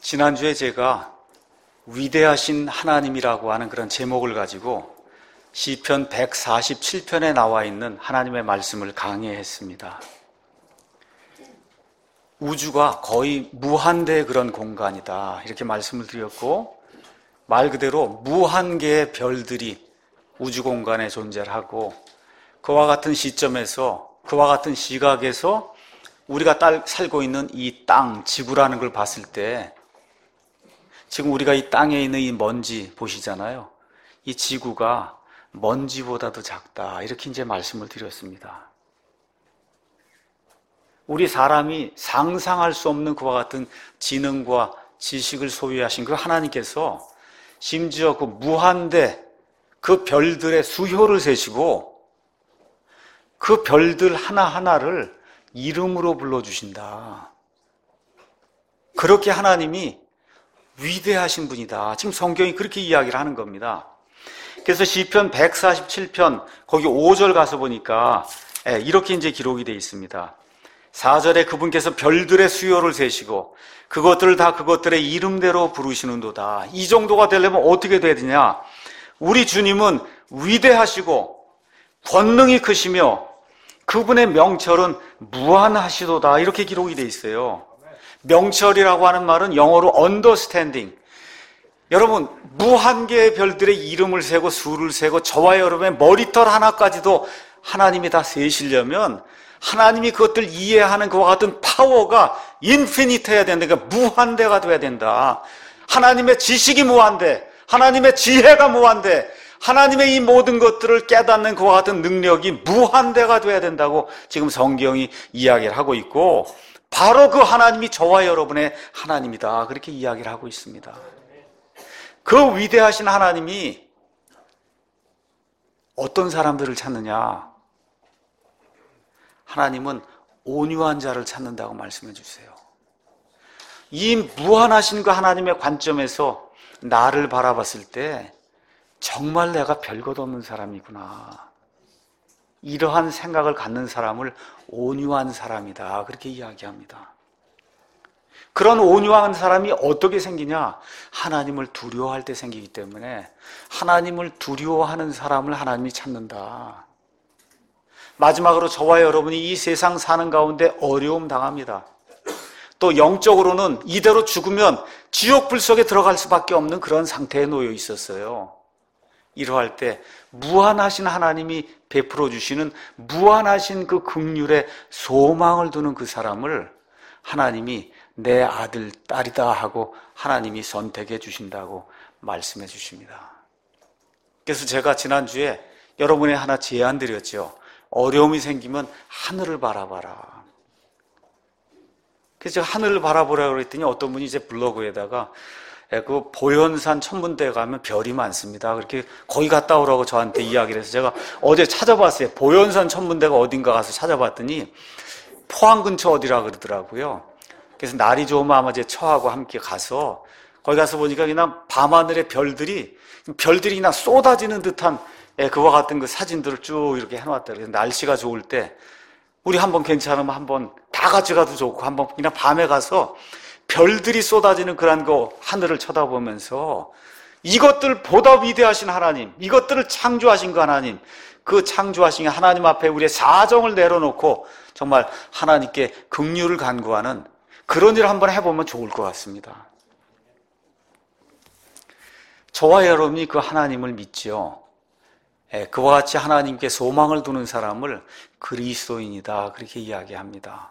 지난주에 제가 위대하신 하나님이라고 하는 그런 제목을 가지고 시편 147편에 나와 있는 하나님의 말씀을 강해했습니다. 우주가 거의 무한대의 그런 공간이다 이렇게 말씀을 드렸고, 말 그대로 무한 개의 별들이 우주 공간에 존재를 하고, 그와 같은 시점에서, 그와 같은 시각에서 우리가 살고 있는 이 땅, 지구라는 걸 봤을 때, 지금 우리가 이 땅에 있는 이 먼지 보시잖아요. 이 지구가 먼지보다도 작다 이렇게 이제 말씀을 드렸습니다. 우리 사람이 상상할 수 없는 그와 같은 지능과 지식을 소유하신 그 하나님께서 심지어 그 무한대 그 별들의 수효를 세시고 그 별들 하나하나를 이름으로 불러주신다. 그렇게 하나님이 위대하신 분이다. 지금 성경이 그렇게 이야기를 하는 겁니다. 그래서 시편 147편 거기 5절 가서 보니까 이렇게 이제 기록이 되어 있습니다. 4절에 그분께서 별들의 수요를 세시고 그것들을 다 그것들의 이름대로 부르시는도다. 이 정도가 되려면 어떻게 돼야 되냐? 우리 주님은 위대하시고 권능이 크시며 그분의 명철은 무한하시도다. 이렇게 기록이 되어 있어요. 명철이라고 하는 말은 영어로 understanding. 여러분, 무한 개의 별들의 이름을 세고 수를 세고 저와 여러분의 머리털 하나까지도 하나님이 다 세시려면 하나님이 그것들 이해하는 그와 같은 파워가 인피니트해야 된다. 그러니까 무한대가 돼야 된다. 하나님의 지식이 무한대, 하나님의 지혜가 무한대, 하나님의 이 모든 것들을 깨닫는 그와 같은 능력이 무한대가 돼야 된다고 지금 성경이 이야기를 하고 있고, 바로 그 하나님이 저와 여러분의 하나님이다 그렇게 이야기를 하고 있습니다. 그 위대하신 하나님이 어떤 사람들을 찾느냐? 하나님은 온유한 자를 찾는다고 말씀해 주세요. 이 무한하신 그 하나님의 관점에서 나를 바라봤을 때 정말 내가 별것 없는 사람이구나, 이러한 생각을 갖는 사람을 온유한 사람이다 그렇게 이야기합니다. 그런 온유한 사람이 어떻게 생기냐? 하나님을 두려워할 때 생기기 때문에 하나님을 두려워하는 사람을 하나님이 찾는다. 마지막으로 저와 여러분이 이 세상 사는 가운데 어려움 당합니다. 또 영적으로는 이대로 죽으면 지옥 불 속에 들어갈 수밖에 없는 그런 상태에 놓여 있었어요. 이러할 때 무한하신 하나님이 베풀어 주시는 무한하신 그 긍휼에 소망을 두는 그 사람을 하나님이 내 아들, 딸이다 하고 하나님이 선택해 주신다고 말씀해 주십니다. 그래서 제가 지난주에 여러분의 하나 제안 드렸죠. 어려움이 생기면 하늘을 바라봐라. 그래서 제가 하늘을 바라보라고 그랬더니 어떤 분이 이제 블로그에다가 그 보현산 천문대에 가면 별이 많습니다. 그렇게 거기 갔다 오라고 저한테 이야기를 해서 제가 어제 찾아봤어요. 보현산 천문대가 어딘가 가서 찾아봤더니 포항 근처 어디라 그러더라고요. 그래서 날이 좋으면 아마 제 처하고 함께 가서 거기 가서 보니까 그냥 밤하늘의 별들이 그냥 쏟아지는 듯한 그와 같은 그 사진들을 쭉 이렇게 해놨다. 그래서 날씨가 좋을 때 우리 한번 괜찮으면 한번 다 같이 가도 좋고 한번 그냥 밤에 가서 별들이 쏟아지는 그런 거 하늘을 쳐다보면서 이것들 보다 위대하신 하나님, 이것들을 창조하신 그 하나님, 그 창조하신 하나님 앞에 우리의 사정을 내려놓고 정말 하나님께 긍휼을 간구하는 그런 일을 한번 해보면 좋을 것 같습니다. 저와 여러분이 그 하나님을 믿지요. 그와 같이 하나님께 소망을 두는 사람을 그리스도인이다 그렇게 이야기합니다.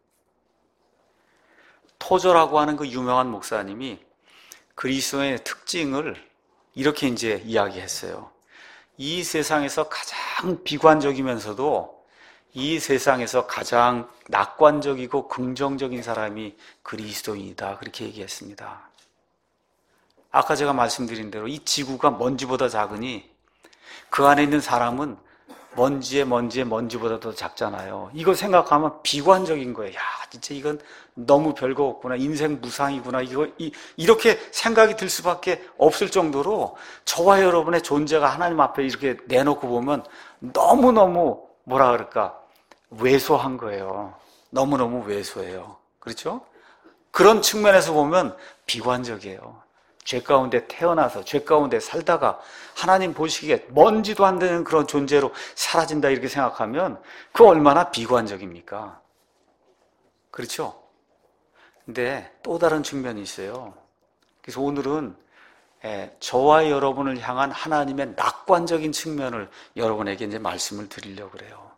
토저라고 하는 그 유명한 목사님이 그리스도의 특징을 이렇게 이제 이야기했어요. 이 세상에서 가장 비관적이면서도 이 세상에서 가장 낙관적이고 긍정적인 사람이 그리스도인이다 그렇게 얘기했습니다. 아까 제가 말씀드린 대로 이 지구가 먼지보다 작으니 그 안에 있는 사람은 먼지보다 더 작잖아요. 이거 생각하면 비관적인 거예요. 야, 진짜 이건 너무 별거 없구나. 인생 무상이구나. 이렇게 생각이 들 수밖에 없을 정도로 저와 여러분의 존재가 하나님 앞에 이렇게 내놓고 보면 너무너무 뭐라 그럴까? 왜소한 거예요. 너무너무 왜소해요. 그렇죠? 그런 측면에서 보면 비관적이에요. 죄 가운데 태어나서 죄 가운데 살다가 하나님 보시기에 먼지도 안 되는 그런 존재로 사라진다 이렇게 생각하면 그 얼마나 비관적입니까? 그렇죠? 근데 또 다른 측면이 있어요. 그래서 오늘은 저와 여러분을 향한 하나님의 낙관적인 측면을 여러분에게 이제 말씀을 드리려고 그래요.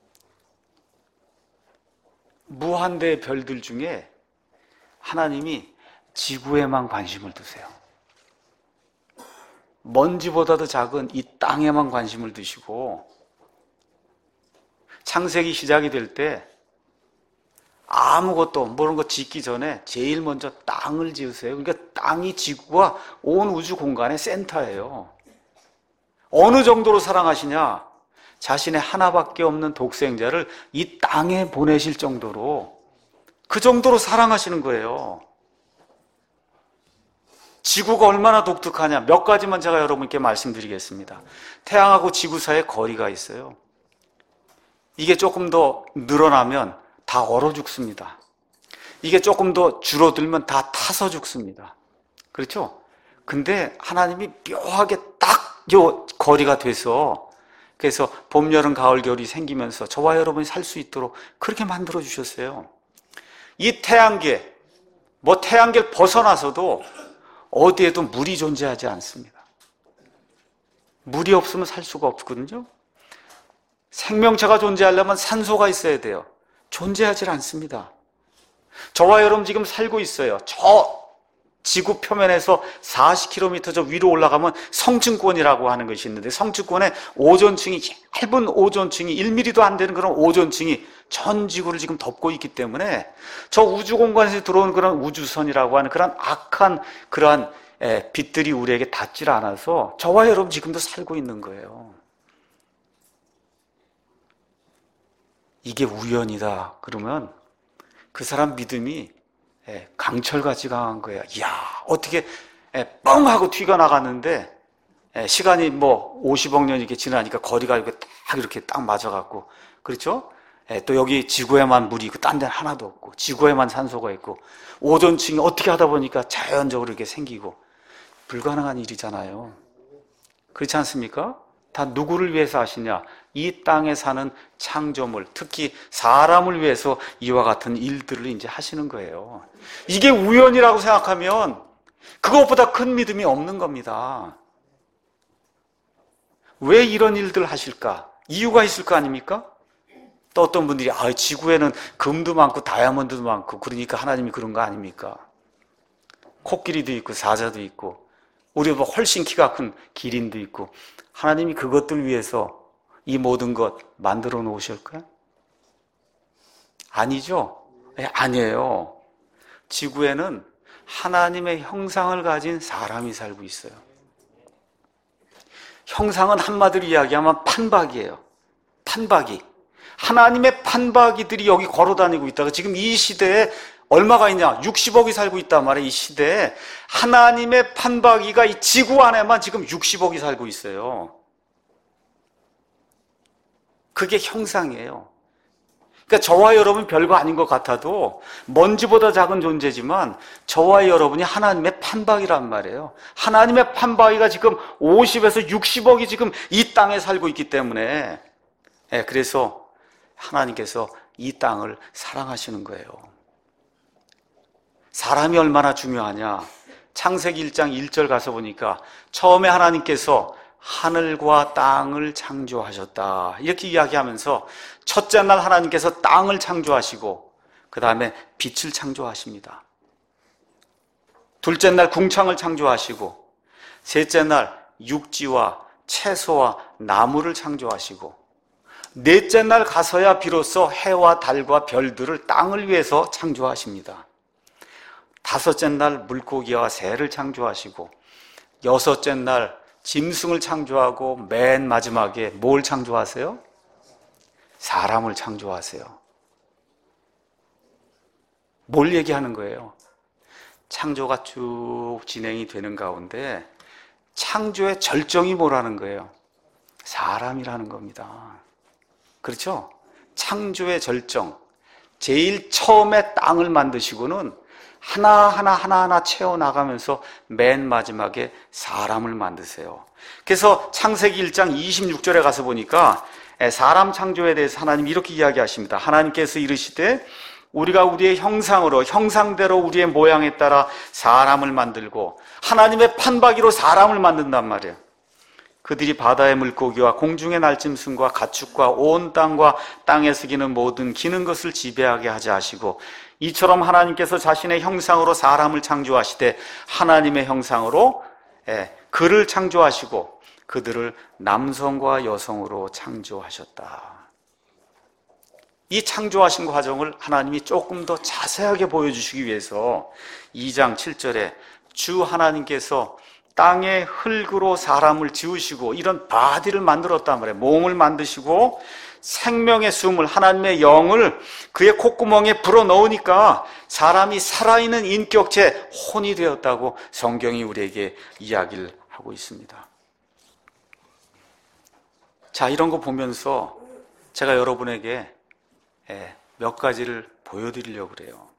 무한대의 별들 중에 하나님이 지구에만 관심을 두세요. 먼지보다도 작은 이 땅에만 관심을 두시고, 창세기 시작이 될 때 아무것도 모르는 거 짓기 전에 제일 먼저 땅을 지으세요. 그러니까 땅이 지구와 온 우주 공간의 센터예요. 어느 정도로 사랑하시냐? 자신의 하나밖에 없는 독생자를 이 땅에 보내실 정도로, 그 정도로 사랑하시는 거예요. 지구가 얼마나 독특하냐? 몇 가지만 제가 여러분께 말씀드리겠습니다. 태양하고 지구 사이에 거리가 있어요. 이게 조금 더 늘어나면 다 얼어 죽습니다. 이게 조금 더 줄어들면 다 타서 죽습니다. 그렇죠? 근데 하나님이 묘하게 딱 요 거리가 돼서, 그래서 봄, 여름, 가을, 겨울이 생기면서 저와 여러분이 살 수 있도록 그렇게 만들어 주셨어요. 이 태양계, 태양계를 벗어나서도 어디에도 물이 존재하지 않습니다. 물이 없으면 살 수가 없거든요. 생명체가 존재하려면 산소가 있어야 돼요. 존재하지 않습니다. 저와 여러분 지금 살고 있어요. 저 지구 표면에서 40km 저 위로 올라가면 성층권이라고 하는 것이 있는데, 성층권에 오존층이, 얇은 오존층이 1mm도 안 되는 그런 오존층이 전 지구를 지금 덮고 있기 때문에 저 우주 공간에서 들어온 그런 우주선이라고 하는 그런 악한 그러한 빛들이 우리에게 닿질 않아서 저와 여러분 지금도 살고 있는 거예요. 이게 우연이다 그러면 그 사람 믿음이 강철같이 강한 거예요. 이야, 어떻게 뻥 하고 튀어나갔는데 시간이 50억 년 이렇게 지나니까 거리가 이렇게 딱 맞아갖고, 그렇죠? 또 여기 지구에만 물이 있고 딴 데는 하나도 없고, 지구에만 산소가 있고, 오존층이 어떻게 하다 보니까 자연적으로 이렇게 생기고, 불가능한 일이잖아요. 그렇지 않습니까? 다 누구를 위해서 하시냐? 이 땅에 사는 창조물, 특히 사람을 위해서 이와 같은 일들을 이제 하시는 거예요. 이게 우연이라고 생각하면 그것보다 큰 믿음이 없는 겁니다. 왜 이런 일들을 하실까? 이유가 있을 거 아닙니까? 또 어떤 분들이 지구에는 금도 많고 다이아몬드도 많고 그러니까 하나님이 그런 거 아닙니까? 코끼리도 있고 사자도 있고 우리보다 훨씬 키가 큰 기린도 있고, 하나님이 그것들 위해서 이 모든 것 만들어 놓으실까요? 아니죠? 아니에요. 지구에는 하나님의 형상을 가진 사람이 살고 있어요. 형상은 한마디로 이야기하면 판박이에요. 판박이. 하나님의 판박이들이 여기 걸어다니고 있다가 지금 이 시대에 얼마가 있냐? 60억이 살고 있단 말이에요. 이 시대에 하나님의 판박이가 이 지구 안에만 지금 60억이 살고 있어요. 그게 형상이에요. 그러니까 저와 여러분 별거 아닌 것 같아도 먼지보다 작은 존재지만 저와 여러분이 하나님의 판박이란 말이에요. 하나님의 판박이가 지금 50에서 60억이 지금 이 땅에 살고 있기 때문에, 그래서 하나님께서 이 땅을 사랑하시는 거예요. 사람이 얼마나 중요하냐? 창세기 1장 1절 가서 보니까 처음에 하나님께서 하늘과 땅을 창조하셨다 이렇게 이야기하면서 첫째 날 하나님께서 땅을 창조하시고 그 다음에 빛을 창조하십니다. 둘째 날 궁창을 창조하시고 셋째 날 육지와 채소와 나무를 창조하시고 넷째 날 가서야 비로소 해와 달과 별들을 땅을 위해서 창조하십니다. 다섯째 날 물고기와 새를 창조하시고 여섯째 날 짐승을 창조하고 맨 마지막에 뭘 창조하세요? 사람을 창조하세요. 뭘 얘기하는 거예요? 창조가 쭉 진행이 되는 가운데 창조의 절정이 뭐라는 거예요? 사람이라는 겁니다. 그렇죠? 창조의 절정. 제일 처음에 땅을 만드시고는 하나하나 채워나가면서 맨 마지막에 사람을 만드세요. 그래서 창세기 1장 26절에 가서 보니까 사람 창조에 대해서 하나님이 이렇게 이야기하십니다. 하나님께서 이르시되 우리가 우리의 형상대로 우리의 모양에 따라 사람을 만들고, 하나님의 판박이로 사람을 만든단 말이에요. 그들이 바다의 물고기와 공중의 날짐승과 가축과 온 땅과 땅에서 기는 모든 기는 것을 지배하게 하자 하시고, 이처럼 하나님께서 자신의 형상으로 사람을 창조하시되 하나님의 형상으로 그를 창조하시고 그들을 남성과 여성으로 창조하셨다. 이 창조하신 과정을 하나님이 조금 더 자세하게 보여주시기 위해서 2장 7절에 주 하나님께서 땅의 흙으로 사람을 지으시고 이런 바디를 만들었단 말이에요. 몸을 만드시고 생명의 숨을, 하나님의 영을 그의 콧구멍에 불어넣으니까 사람이 살아있는 인격체 혼이 되었다고 성경이 우리에게 이야기를 하고 있습니다. 자, 이런 거 보면서 제가 여러분에게 몇 가지를 보여드리려고 그래요.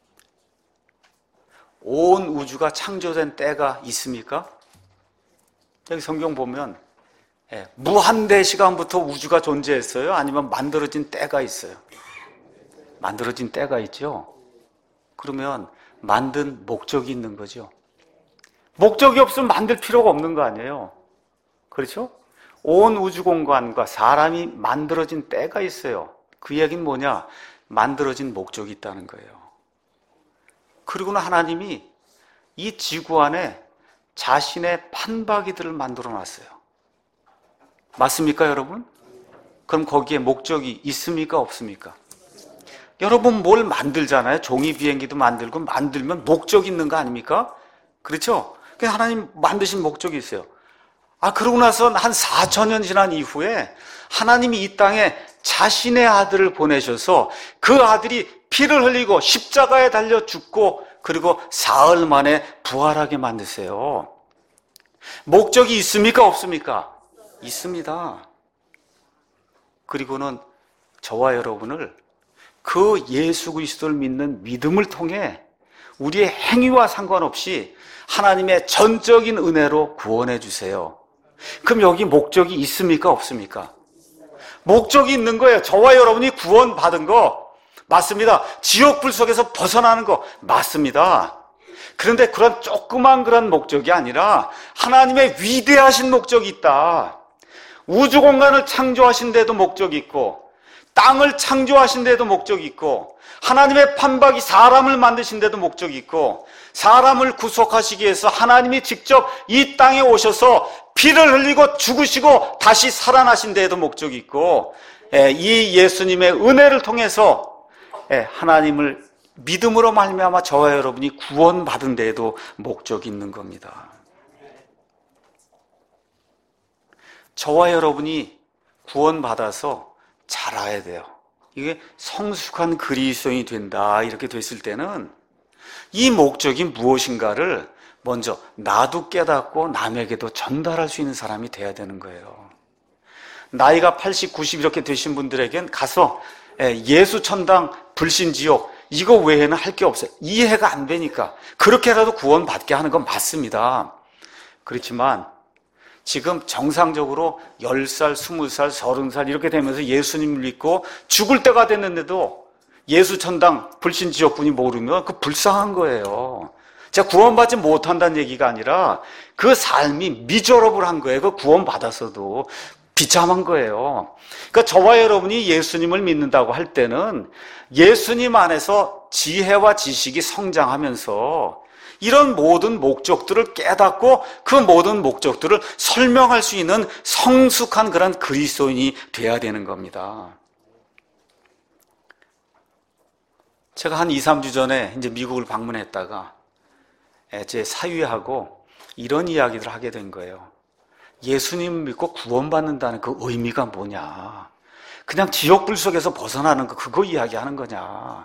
온 우주가 창조된 때가 있습니까? 여기 성경 보면 무한대 시간부터 우주가 존재했어요? 아니면 만들어진 때가 있어요? 만들어진 때가 있죠? 그러면 만든 목적이 있는 거죠. 목적이 없으면 만들 필요가 없는 거 아니에요? 그렇죠? 온 우주 공간과 사람이 만들어진 때가 있어요. 그 얘기는 뭐냐? 만들어진 목적이 있다는 거예요. 그리고는 하나님이 이 지구 안에 자신의 판박이들을 만들어 놨어요. 맞습니까, 여러분? 그럼 거기에 목적이 있습니까, 없습니까? 여러분 뭘 만들잖아요. 종이 비행기도 만들고, 만들면 목적이 있는 거 아닙니까? 그렇죠? 그래서 하나님 만드신 목적이 있어요. 그러고 나서 한 4,000년 지난 이후에 하나님이 이 땅에 자신의 아들을 보내셔서 그 아들이 피를 흘리고 십자가에 달려 죽고 그리고 사흘 만에 부활하게 만드세요. 목적이 있습니까, 없습니까? 있습니다. 그리고는 저와 여러분을 그 예수 그리스도를 믿는 믿음을 통해 우리의 행위와 상관없이 하나님의 전적인 은혜로 구원해 주세요. 그럼 여기 목적이 있습니까, 없습니까? 목적이 있는 거예요. 저와 여러분이 구원받은 거 맞습니다. 지옥불 속에서 벗어나는 거 맞습니다. 그런데 그런 조그만 그런 목적이 아니라 하나님의 위대하신 목적이 있다. 우주 공간을 창조하신 데도 목적이 있고, 땅을 창조하신 데도 목적이 있고, 하나님의 판박이 사람을 만드신 데도 목적이 있고, 사람을 구속하시기 위해서 하나님이 직접 이 땅에 오셔서 피를 흘리고 죽으시고 다시 살아나신 데에도 목적이 있고, 이 예수님의 은혜를 통해서 하나님을 믿음으로 말미암아 저와 여러분이 구원받은 데에도 목적이 있는 겁니다. 저와 여러분이 구원받아서 자라야 돼요. 이게 성숙한 그리스도인이 된다, 이렇게 됐을 때는 이 목적이 무엇인가를 먼저 나도 깨닫고 남에게도 전달할 수 있는 사람이 돼야 되는 거예요. 나이가 80, 90 이렇게 되신 분들에겐 가서 예수 천당, 불신 지옥 이거 외에는 할 게 없어요. 이해가 안 되니까. 그렇게라도 구원받게 하는 건 맞습니다. 그렇지만 지금 정상적으로 10살, 20살, 30살 이렇게 되면서 예수님을 믿고 죽을 때가 됐는데도 예수 천당, 불신 지옥분이 모르면 그 불쌍한 거예요. 제가 구원받지 못한다는 얘기가 아니라 그 삶이 미저러블한 거예요. 그 구원받았어도 비참한 거예요. 그러니까 저와 여러분이 예수님을 믿는다고 할 때는 예수님 안에서 지혜와 지식이 성장하면서 이런 모든 목적들을 깨닫고 그 모든 목적들을 설명할 수 있는 성숙한 그런 그리스도인이 돼야 되는 겁니다. 제가 한 2, 3주 전에 이제 미국을 방문했다가 제 사위하고 이런 이야기를 하게 된 거예요. 예수님 믿고 구원받는다는 그 의미가 뭐냐? 그냥 지옥불 속에서 벗어나는 거 그거 이야기하는 거냐?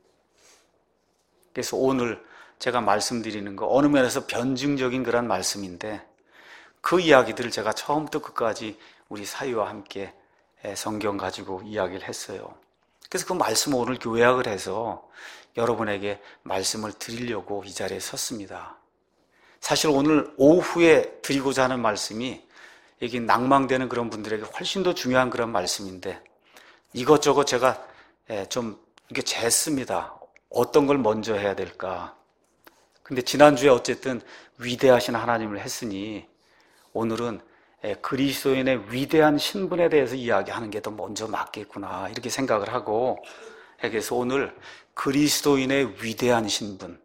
그래서 오늘 제가 말씀드리는 거 어느 면에서 변증적인 그런 말씀인데 그 이야기들을 제가 처음부터 끝까지 우리 사위와 함께 성경 가지고 이야기를 했어요. 그래서 그 말씀을 오늘 요약을 해서 여러분에게 말씀을 드리려고 이 자리에 섰습니다. 사실 오늘 오후에 드리고자 하는 말씀이 이게 낭망되는 그런 분들에게 훨씬 더 중요한 그런 말씀인데 이것저것 제가 좀 이렇게 쟀습니다. 어떤 걸 먼저 해야 될까? 근데 지난주에 어쨌든 위대하신 하나님을 했으니 오늘은 그리스도인의 위대한 신분에 대해서 이야기하는 게 더 먼저 맞겠구나 이렇게 생각을 하고 그래서 오늘 그리스도인의 위대한 신분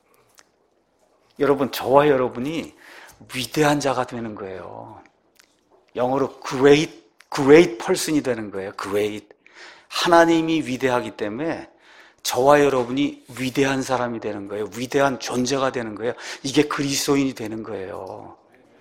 여러분 저와 여러분이 위대한 자가 되는 거예요. 영어로 great person이 되는 거예요. great 하나님이 위대하기 때문에 저와 여러분이 위대한 사람이 되는 거예요. 위대한 존재가 되는 거예요. 이게 그리스도인이 되는 거예요.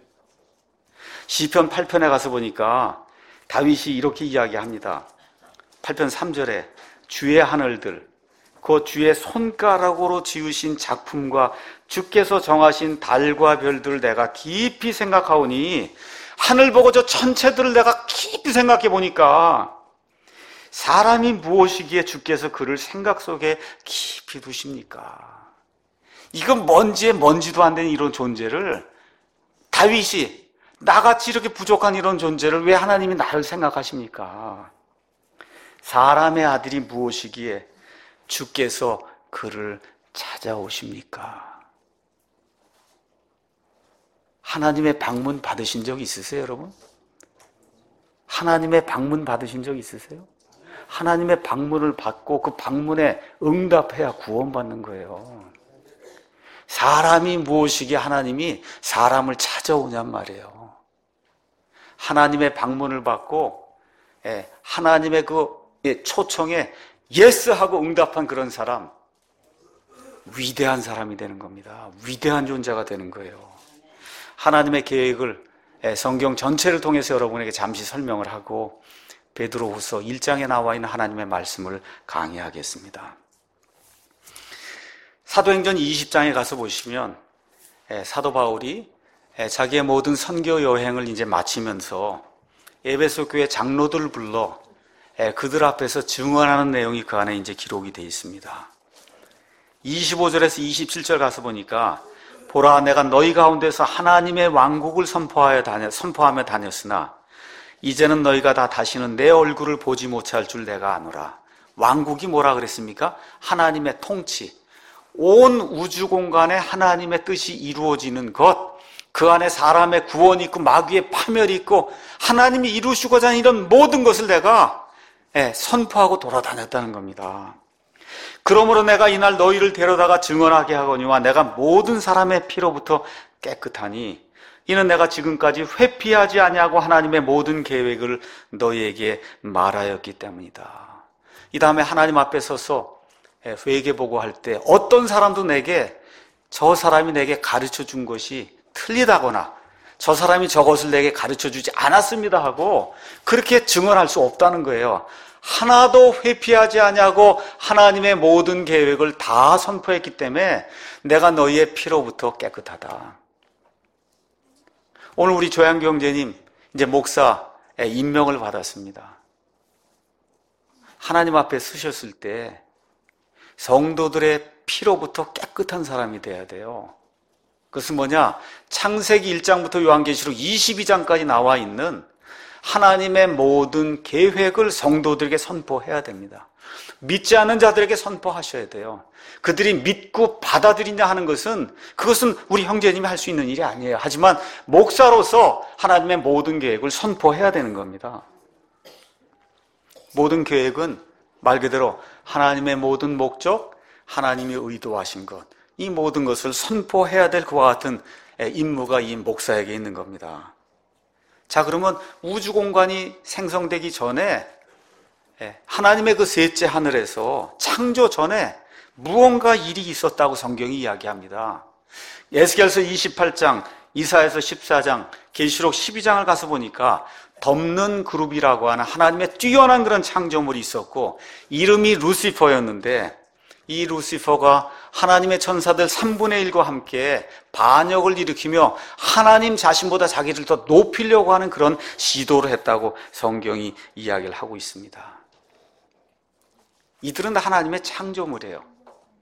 시편 8편에 가서 보니까 다윗이 이렇게 이야기합니다. 8편 3절에 주의 하늘들 그 주의 손가락으로 지으신 작품과 주께서 정하신 달과 별들을 내가 깊이 생각하오니 하늘 보고 저 천체들을 내가 깊이 생각해 보니까 사람이 무엇이기에 주께서 그를 생각 속에 깊이 두십니까? 이건 먼지에 먼지도 안 되는 이런 존재를 다윗이 나같이 이렇게 부족한 이런 존재를 왜 하나님이 나를 생각하십니까? 사람의 아들이 무엇이기에 주께서 그를 찾아오십니까? 하나님의 방문 받으신 적 있으세요, 여러분? 하나님의 방문 받으신 적 있으세요? 하나님의 방문을 받고 그 방문에 응답해야 구원받는 거예요. 사람이 무엇이기에 하나님이 사람을 찾아오냔 말이에요. 하나님의 방문을 받고 하나님의 그 초청에 예스하고 응답한 그런 사람 위대한 사람이 되는 겁니다. 위대한 존재가 되는 거예요. 하나님의 계획을 성경 전체를 통해서 여러분에게 잠시 설명을 하고 베드로후서 1장에 나와 있는 하나님의 말씀을 강의하겠습니다. 사도행전 20장에 가서 보시면 사도 바울이 자기의 모든 선교 여행을 이제 마치면서 에베소 교회 장로들을 불러 그들 앞에서 증언하는 내용이 그 안에 이제 기록이 되어 있습니다. 25절에서 27절 가서 보니까 보라 내가 너희 가운데서 하나님의 왕국을 선포하며 다녔으나 이제는 너희가 다 다시는 내 얼굴을 보지 못할 줄 내가 아노라. 왕국이 뭐라 그랬습니까? 하나님의 통치. 온 우주 공간에 하나님의 뜻이 이루어지는 것, 그 안에 사람의 구원이 있고 마귀의 파멸이 있고 하나님이 이루시고자 하는 이런 모든 것을 내가 선포하고 돌아다녔다는 겁니다. 그러므로 내가 이날 너희를 데려다가 증언하게 하거니와 내가 모든 사람의 피로부터 깨끗하니 이는 내가 지금까지 회피하지 아니하고 하나님의 모든 계획을 너희에게 말하였기 때문이다. 이 다음에 하나님 앞에 서서 회개보고할 때 어떤 사람도 저 사람이 내게 가르쳐 준 것이 틀리다거나 저 사람이 저것을 내게 가르쳐 주지 않았습니다 하고 그렇게 증언할 수 없다는 거예요. 하나도 회피하지 아니하고 하나님의 모든 계획을 다 선포했기 때문에 내가 너희의 피로부터 깨끗하다. 오늘 우리 조양기 형제님 이제 목사 임명을 받았습니다. 하나님 앞에 서셨을 때 성도들의 피로부터 깨끗한 사람이 돼야 돼요. 그것은 뭐냐? 창세기 1장부터 요한계시록 22장까지 나와 있는 하나님의 모든 계획을 성도들에게 선포해야 됩니다. 믿지 않는 자들에게 선포하셔야 돼요. 그들이 믿고 받아들이냐 하는 그것은 우리 형제님이 할 수 있는 일이 아니에요. 하지만 목사로서 하나님의 모든 계획을 선포해야 되는 겁니다. 모든 계획은 말 그대로 하나님의 모든 목적, 하나님이 의도하신 것, 이 모든 것을 선포해야 될 그와 같은 임무가 이 목사에게 있는 겁니다. 자, 그러면 우주 공간이 생성되기 전에 하나님의 그 셋째 하늘에서 창조 전에 무언가 일이 있었다고 성경이 이야기합니다. 에스겔서 28장, 이사야서 14장, 계시록 12장을 가서 보니까 덮는 그룹이라고 하는 하나님의 뛰어난 그런 창조물이 있었고 이름이 루시퍼였는데 이 루시퍼가 하나님의 천사들 3분의 1과 함께 반역을 일으키며 하나님 자신보다 자기를 더 높이려고 하는 그런 시도를 했다고 성경이 이야기를 하고 있습니다. 이들은 다 하나님의 창조물이에요.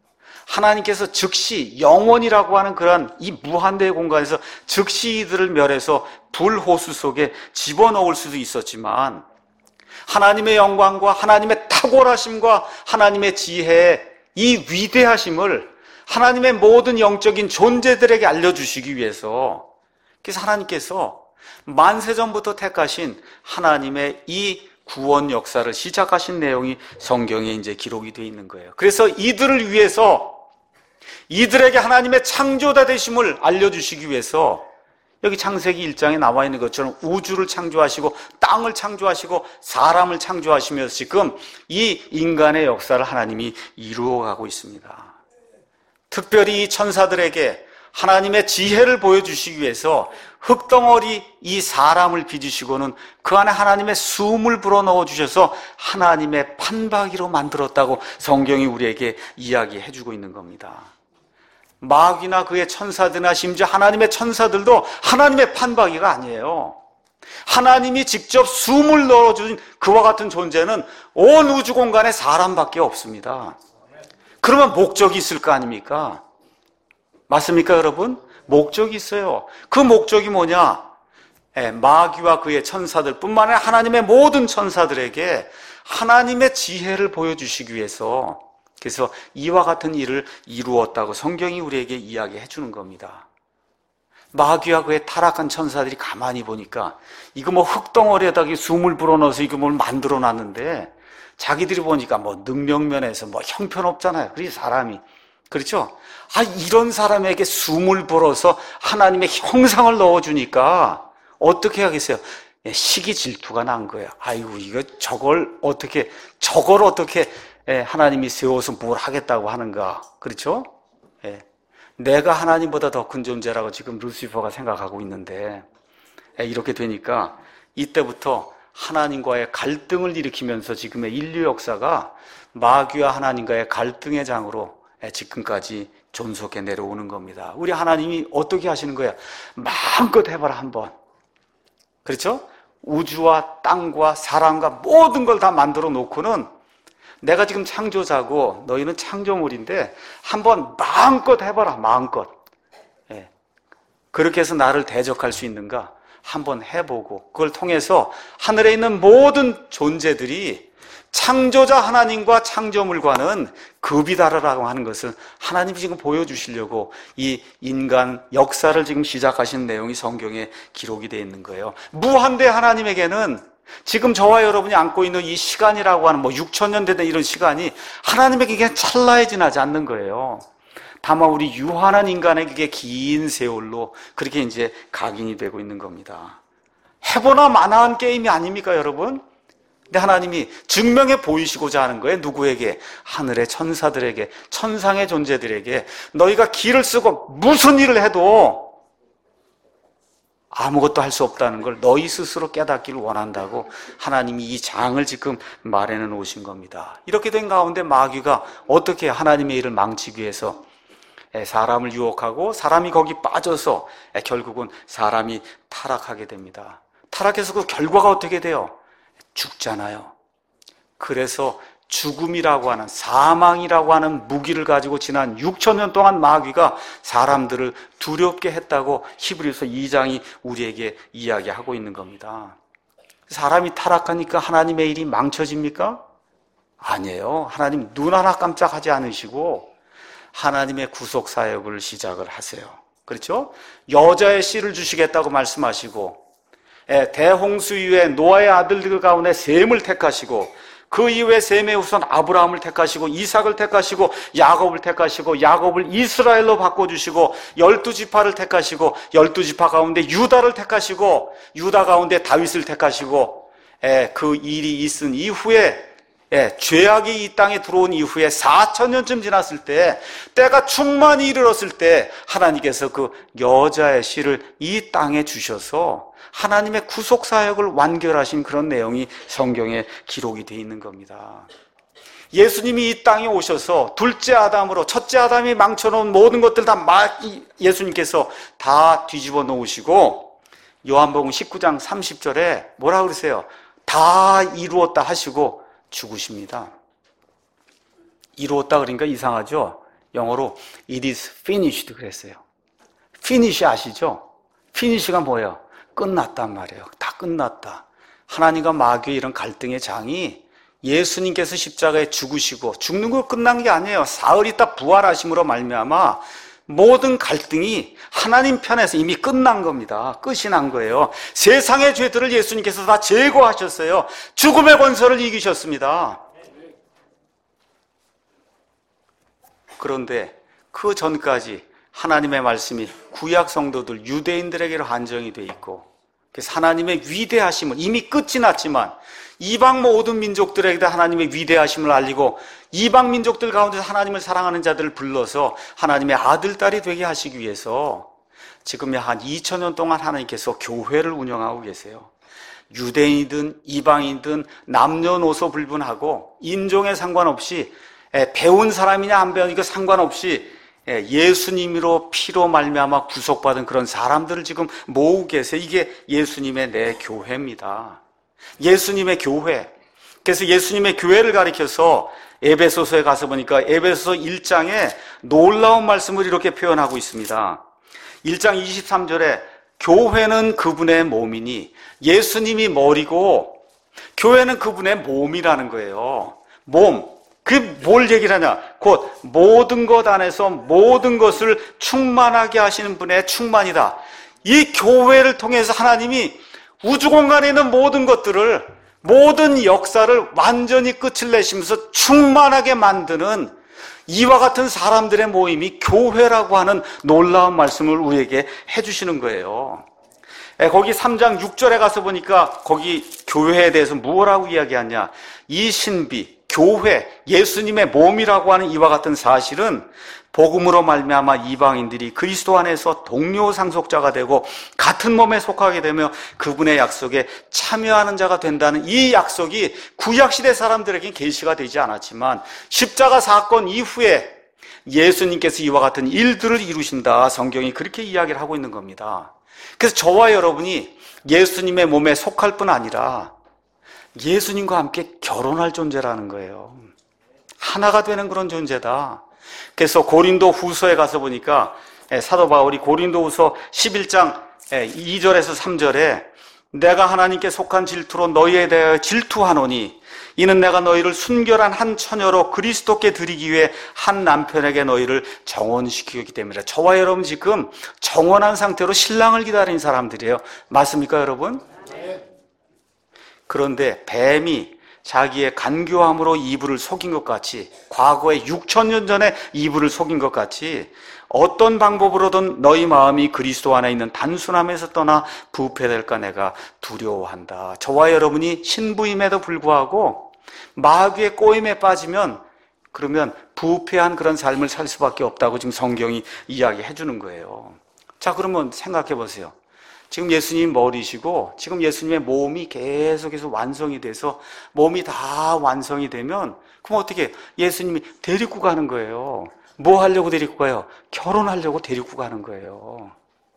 하나님께서 즉시 영원이라고 하는 그러한 이 무한대의 공간에서 즉시 이들을 멸해서 불호수 속에 집어넣을 수도 있었지만 하나님의 영광과 하나님의 탁월하심과 하나님의 지혜의 이 위대하심을 하나님의 모든 영적인 존재들에게 알려주시기 위해서, 그래서 하나님께서 만세전부터 택하신 하나님의 이 구원 역사를 시작하신 내용이 성경에 이제 기록이 되어 있는 거예요. 그래서 이들을 위해서, 이들에게 하나님의 창조자 되심을 알려주시기 위해서 여기 창세기 1장에 나와 있는 것처럼 우주를 창조하시고 땅을 창조하시고 사람을 창조하시면서 지금 이 인간의 역사를 하나님이 이루어가고 있습니다. 특별히 이 천사들에게 하나님의 지혜를 보여주시기 위해서 흙덩어리 이 사람을 빚으시고는 그 안에 하나님의 숨을 불어넣어 주셔서 하나님의 판박이로 만들었다고 성경이 우리에게 이야기해 주고 있는 겁니다. 마귀나 그의 천사들이나 심지어 하나님의 천사들도 하나님의 판박이가 아니에요. 하나님이 직접 숨을 넣어준 그와 같은 존재는 온 우주 공간에 사람밖에 없습니다. 그러면 목적이 있을 거 아닙니까? 맞습니까, 여러분? 목적이 있어요. 그 목적이 뭐냐? 마귀와 그의 천사들 뿐만 아니라 하나님의 모든 천사들에게 하나님의 지혜를 보여주시기 위해서, 그래서 이와 같은 일을 이루었다고 성경이 우리에게 이야기해 주는 겁니다. 마귀와 그의 타락한 천사들이 가만히 보니까 이거 뭐 흙덩어리에다 숨을 불어넣어서 이거 뭘 만들어 놨는데 자기들이 보니까 뭐 능력면에서 뭐 형편없잖아요. 그리 사람이. 그렇죠? 이런 사람에게 숨을 불어서 하나님의 형상을 넣어주니까 어떻게 하겠어요? 시기 질투가 난 거예요. 아이고, 저걸 어떻게 하나님이 세워서 뭘 하겠다고 하는가. 그렇죠? 내가 하나님보다 더 큰 존재라고 지금 루시퍼가 생각하고 있는데, 이렇게 되니까 이때부터 하나님과의 갈등을 일으키면서 지금의 인류 역사가 마귀와 하나님과의 갈등의 장으로 지금까지 존속해 내려오는 겁니다. 우리 하나님이 어떻게 하시는 거야? 마음껏 해봐라 한번. 그렇죠? 우주와 땅과 사람과 모든 걸 다 만들어 놓고는 내가 지금 창조자고 너희는 창조물인데 한번 마음껏 해봐라. 마음껏. 그렇게 해서 나를 대적할 수 있는가? 한번 해보고 그걸 통해서 하늘에 있는 모든 존재들이 창조자 하나님과 창조물과는 급이 다르다고 하는 것을 하나님이 지금 보여주시려고 이 인간 역사를 지금 시작하신 내용이 성경에 기록이 되어 있는 거예요. 무한대 하나님에게는 지금 저와 여러분이 안고 있는 이 시간이라고 하는 6,000년 되는 이런 시간이 하나님에게 그냥 찰나에 지나지 않는 거예요. 다만 우리 유한한 인간에게 그게 긴 세월로 그렇게 이제 각인이 되고 있는 겁니다. 해보나 마나한 게임이 아닙니까, 여러분? 근데 하나님이 증명해 보이시고자 하는 거예요. 누구에게? 하늘의 천사들에게, 천상의 존재들에게. 너희가 기를 쓰고 무슨 일을 해도 아무것도 할 수 없다는 걸 너희 스스로 깨닫기를 원한다고 하나님이 이 장을 지금 말해 놓으신 겁니다. 이렇게 된 가운데 마귀가 어떻게 하나님의 일을 망치기 위해서 사람을 유혹하고 사람이 거기 빠져서 결국은 사람이 타락하게 됩니다. 타락해서 그 결과가 어떻게 돼요? 죽잖아요. 그래서 죽음이라고 하는, 사망이라고 하는 무기를 가지고 지난 6,000년 동안 마귀가 사람들을 두렵게 했다고 히브리서 2장이 우리에게 이야기하고 있는 겁니다. 사람이 타락하니까 하나님의 일이 망쳐집니까? 아니에요. 하나님 눈 하나 깜짝하지 않으시고 하나님의 구속 사역을 시작을 하세요. 그렇죠? 여자의 씨를 주시겠다고 말씀하시고 대홍수 이후에 노아의 아들들 가운데 셈을 택하시고 그 이후에 셈의 후손 아브라함을 택하시고 이삭을 택하시고 야곱을 택하시고 야곱을 이스라엘로 바꿔주시고 12지파를 택하시고 12지파 가운데 유다를 택하시고 유다 가운데 다윗을 택하시고 그 일이 있은 이후에 죄악이 이 땅에 들어온 이후에 4,000년쯤 지났을 때 때가 충만히 이르렀을 때 하나님께서 그 여자의 씨를 이 땅에 주셔서 하나님의 구속 사역을 완결하신 그런 내용이 성경에 기록이 되어 있는 겁니다. 예수님이 이 땅에 오셔서 둘째 아담으로 첫째 아담이 망쳐놓은 모든 것들 다 예수님께서 다 뒤집어 놓으시고 요한복음 19장 30절에 뭐라 그러세요? 다 이루었다 하시고 죽으십니다. 이루었다 그러니까 이상하죠? 영어로 It is finished 그랬어요. finish 아시죠? finish가 뭐예요? 끝났단 말이에요. 다 끝났다. 하나님과 마귀의 이런 갈등의 장이 예수님께서 십자가에 죽으시고 죽는 거 끝난 게 아니에요. 사흘 있다 부활하심으로 말미암아 모든 갈등이 하나님 편에서 이미 끝난 겁니다. 끝이 난 거예요. 세상의 죄들을 예수님께서 다 제거하셨어요. 죽음의 권세를 이기셨습니다. 그런데 그 전까지 하나님의 말씀이 구약 성도들 유대인들에게로 한정이 돼 있고, 그래서 하나님의 위대하심을 이미 끝이 났지만 이방 모든 민족들에게도 하나님의 위대하심을 알리고 이방 민족들 가운데서 하나님을 사랑하는 자들을 불러서 하나님의 아들, 딸이 되게 하시기 위해서 지금 한 2000년 동안 하나님께서 교회를 운영하고 계세요. 유대인이든 이방인이든 남녀노소 불분하고 인종에 상관없이 배운 사람이냐 안 배운 이거 상관없이 예수님으로 피로 말미암아 구속받은 그런 사람들을 지금 모으고 계세요. 이게 예수님의 내 교회입니다. 예수님의 교회. 그래서 예수님의 교회를 가리켜서 에베소서에 가서 보니까 에베소서 1장에 놀라운 말씀을 이렇게 표현하고 있습니다. 1장 23절에 교회는 그분의 몸이니, 예수님이 머리고 교회는 그분의 몸이라는 거예요. 몸. 그게 뭘 얘기를 하냐? 곧 모든 것 안에서 모든 것을 충만하게 하시는 분의 충만이다. 이 교회를 통해서 하나님이 우주 공간에 있는 모든 것들을, 모든 역사를 완전히 끝을 내시면서 충만하게 만드는 이와 같은 사람들의 모임이 교회라고 하는 놀라운 말씀을 우리에게 해주시는 거예요. 거기 3장 6절에 가서 보니까 거기 교회에 대해서 무엇라고 이야기하냐? 이 신비, 교회, 예수님의 몸이라고 하는 이와 같은 사실은 복음으로 말미암아 이방인들이 그리스도 안에서 동료 상속자가 되고 같은 몸에 속하게 되며 그분의 약속에 참여하는 자가 된다는 이 약속이 구약시대 사람들에게 계시가 되지 않았지만 십자가 사건 이후에 예수님께서 이와 같은 일들을 이루신다. 성경이 그렇게 이야기를 하고 있는 겁니다. 그래서 저와 여러분이 예수님의 몸에 속할 뿐 아니라 예수님과 함께 결혼할 존재라는 거예요. 하나가 되는 그런 존재다. 그래서 고린도 후서에 가서 보니까 사도 바울이 고린도 후서 11장 2절에서 3절에 내가 하나님께 속한 질투로 너희에 대하여 질투하노니 이는 내가 너희를 순결한 한 처녀로 그리스도께 드리기 위해 한 남편에게 너희를 정혼시키기 때문이다. 저와 여러분 지금 정혼한 상태로 신랑을 기다리는 사람들이에요. 맞습니까 여러분? 그런데 뱀이 자기의 간교함으로 이브를 속인 것 같이, 과거에 6,000년 전에 이브를 속인 것 같이 어떤 방법으로든 너희 마음이 그리스도 안에 있는 단순함에서 떠나 부패될까 내가 두려워한다. 저와 여러분이 신부임에도 불구하고 마귀의 꼬임에 빠지면 그러면 부패한 그런 삶을 살 수밖에 없다고 지금 성경이 이야기해 주는 거예요. 자, 그러면 생각해 보세요. 지금 예수님 머리시고 지금 예수님의 몸이 계속해서 완성이 돼서 몸이 다 완성이 되면 그럼 어떻게 예수님이 데리고 가는 거예요. 뭐 하려고 데리고 가요? 결혼하려고 데리고 가는 거예요.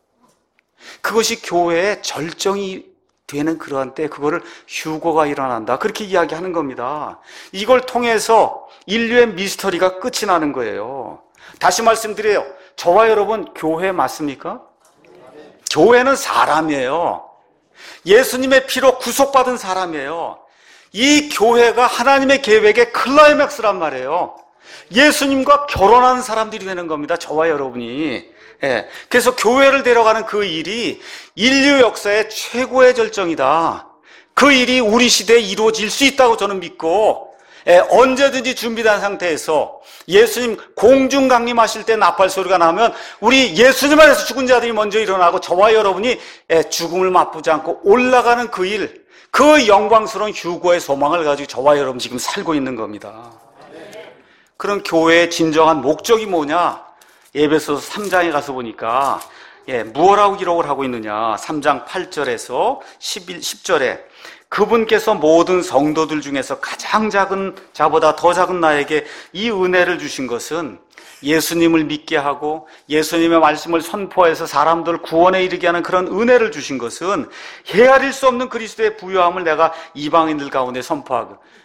그것이 교회의 절정이 되는 그러한 때 그거를 휴거가 일어난다. 그렇게 이야기하는 겁니다. 이걸 통해서 인류의 미스터리가 끝이 나는 거예요. 다시 말씀드려요. 저와 여러분 교회 맞습니까? 교회는 사람이에요. 예수님의 피로 구속받은 사람이에요. 이 교회가 하나님의 계획의 클라이맥스란 말이에요. 예수님과 결혼하는 사람들이 되는 겁니다. 저와 여러분이. 그래서 교회를 데려가는 그 일이 인류 역사의 최고의 절정이다. 그 일이 우리 시대에 이루어질 수 있다고 저는 믿고 언제든지 준비된 상태에서 예수님 공중 강림하실 때 나팔 소리가 나면 우리 예수님 안에서 죽은 자들이 먼저 일어나고 저와 여러분이 죽음을 맛보지 않고 올라가는 그 일, 그 영광스러운 휴거의 소망을 가지고 저와 여러분 지금 살고 있는 겁니다. 그런 교회의 진정한 목적이 뭐냐? 에베소서 3장에 가서 보니까 무엇라고 기록을 하고 있느냐? 3장 8절에서 10절에 그분께서 모든 성도들 중에서 가장 작은 자보다 더 작은 나에게 이 은혜를 주신 것은 예수님을 믿게 하고 예수님의 말씀을 선포해서 사람들을 구원에 이르게 하는 그런 은혜를 주신 것은 헤아릴 수 없는 그리스도의 부요함을 내가 이방인들 가운데 선포하고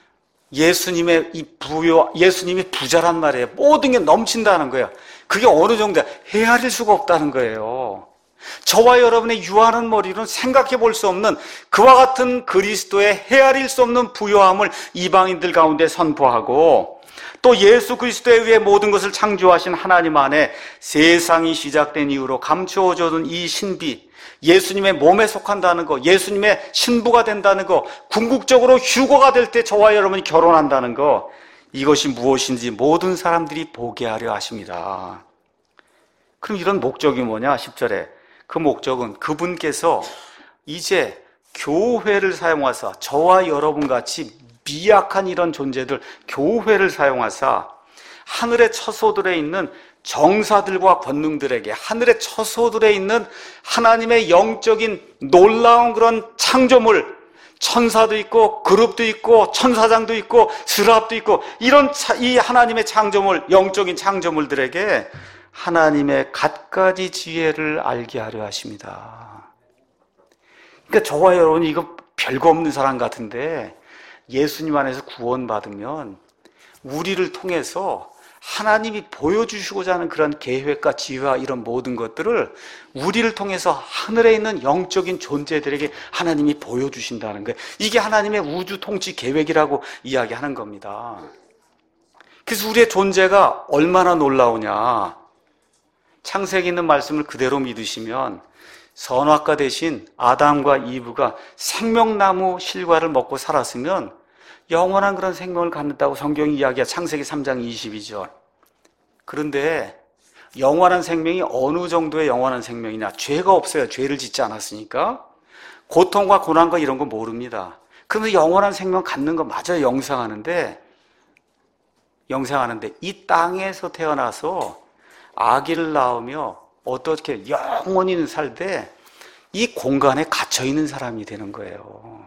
예수님의 이 부요, 예수님이 부자란 말이에요. 모든 게 넘친다는 거예요. 그게 어느 정도야? 헤아릴 수가 없다는 거예요. 저와 여러분의 유하는 머리로는 생각해 볼 수 없는 그와 같은 그리스도의 헤아릴 수 없는 부요함을 이방인들 가운데 선포하고, 또 예수 그리스도에 의해 모든 것을 창조하신 하나님 안에 세상이 시작된 이후로 감추어져둔 이 신비, 예수님의 몸에 속한다는 거, 예수님의 신부가 된다는 거, 궁극적으로 휴거가 될 때 저와 여러분이 결혼한다는 거, 이것이 무엇인지 모든 사람들이 보게 하려 하십니다. 그럼 이런 목적이 뭐냐? 10절에 그 목적은 그분께서 이제 교회를 사용하사, 저와 여러분 같이 미약한 이런 존재들, 교회를 사용하사 하늘의 처소들에 있는 정사들과 권능들에게, 하늘의 처소들에 있는 하나님의 영적인 놀라운 그런 창조물, 천사도 있고 그룹도 있고 천사장도 있고 스랍도 있고, 이런 이 하나님의 창조물, 영적인 창조물들에게 하나님의 갖가지 지혜를 알게 하려 하십니다. 그러니까 저와 여러분이 이거 별거 없는 사람 같은데 예수님 안에서 구원받으면 우리를 통해서 하나님이 보여주시고자 하는 그런 계획과 지혜와 이런 모든 것들을 우리를 통해서 하늘에 있는 영적인 존재들에게 하나님이 보여주신다는 거예요. 이게 하나님의 우주 통치 계획이라고 이야기하는 겁니다. 그래서 우리의 존재가 얼마나 놀라우냐. 창세기 있는 말씀을 그대로 믿으시면 선악과 대신 아담과 이브가 생명나무 실과를 먹고 살았으면 영원한 그런 생명을 갖는다고 성경이 이야기해. 창세기 3장 22절. 그런데 영원한 생명이 어느 정도의 영원한 생명이냐? 죄가 없어요. 죄를 짓지 않았으니까. 고통과 고난과 이런 거 모릅니다. 그러면 영원한 생명 갖는 거 맞아요. 영생하는데 이 땅에서 태어나서 아기를 낳으며 어떻게 영원히는 살되 이 공간에 갇혀있는 사람이 되는 거예요.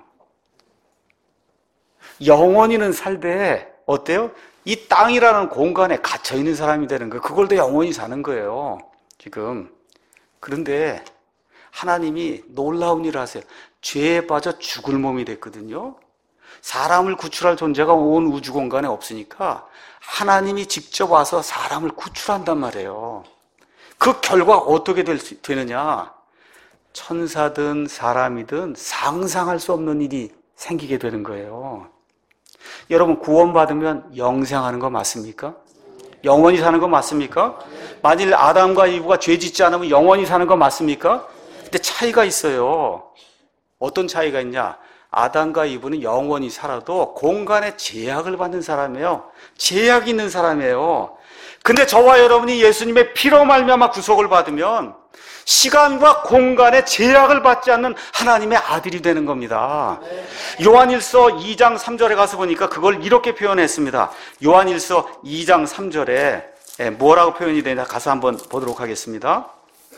영원히는 살되 어때요? 이 땅이라는 공간에 갇혀있는 사람이 되는 거예요. 그걸 더 영원히 사는 거예요, 지금. 그런데 하나님이 놀라운 일을 하세요. 죄에 빠져 죽을 몸이 됐거든요. 사람을 구출할 존재가 온 우주 공간에 없으니까 하나님이 직접 와서 사람을 구출한단 말이에요. 그 결과 어떻게 되느냐? 천사든 사람이든 상상할 수 없는 일이 생기게 되는 거예요. 여러분, 구원받으면 영생하는 거 맞습니까? 영원히 사는 거 맞습니까? 만일 아담과 이브가 죄 짓지 않으면 영원히 사는 거 맞습니까? 근데 차이가 있어요. 어떤 차이가 있냐? 아담과 이브는 영원히 살아도 공간에 제약을 받는 사람이에요. 제약이 있는 사람이에요. 근데 저와 여러분이 예수님의 피로 말미암아 구속을 받으면 시간과 공간에 제약을 받지 않는 하나님의 아들이 되는 겁니다. 요한일서 2장 3절에 가서 보니까 그걸 이렇게 표현했습니다. 요한일서 2장 3절에 뭐라고 표현이 되냐 가서 한번 보도록 하겠습니다.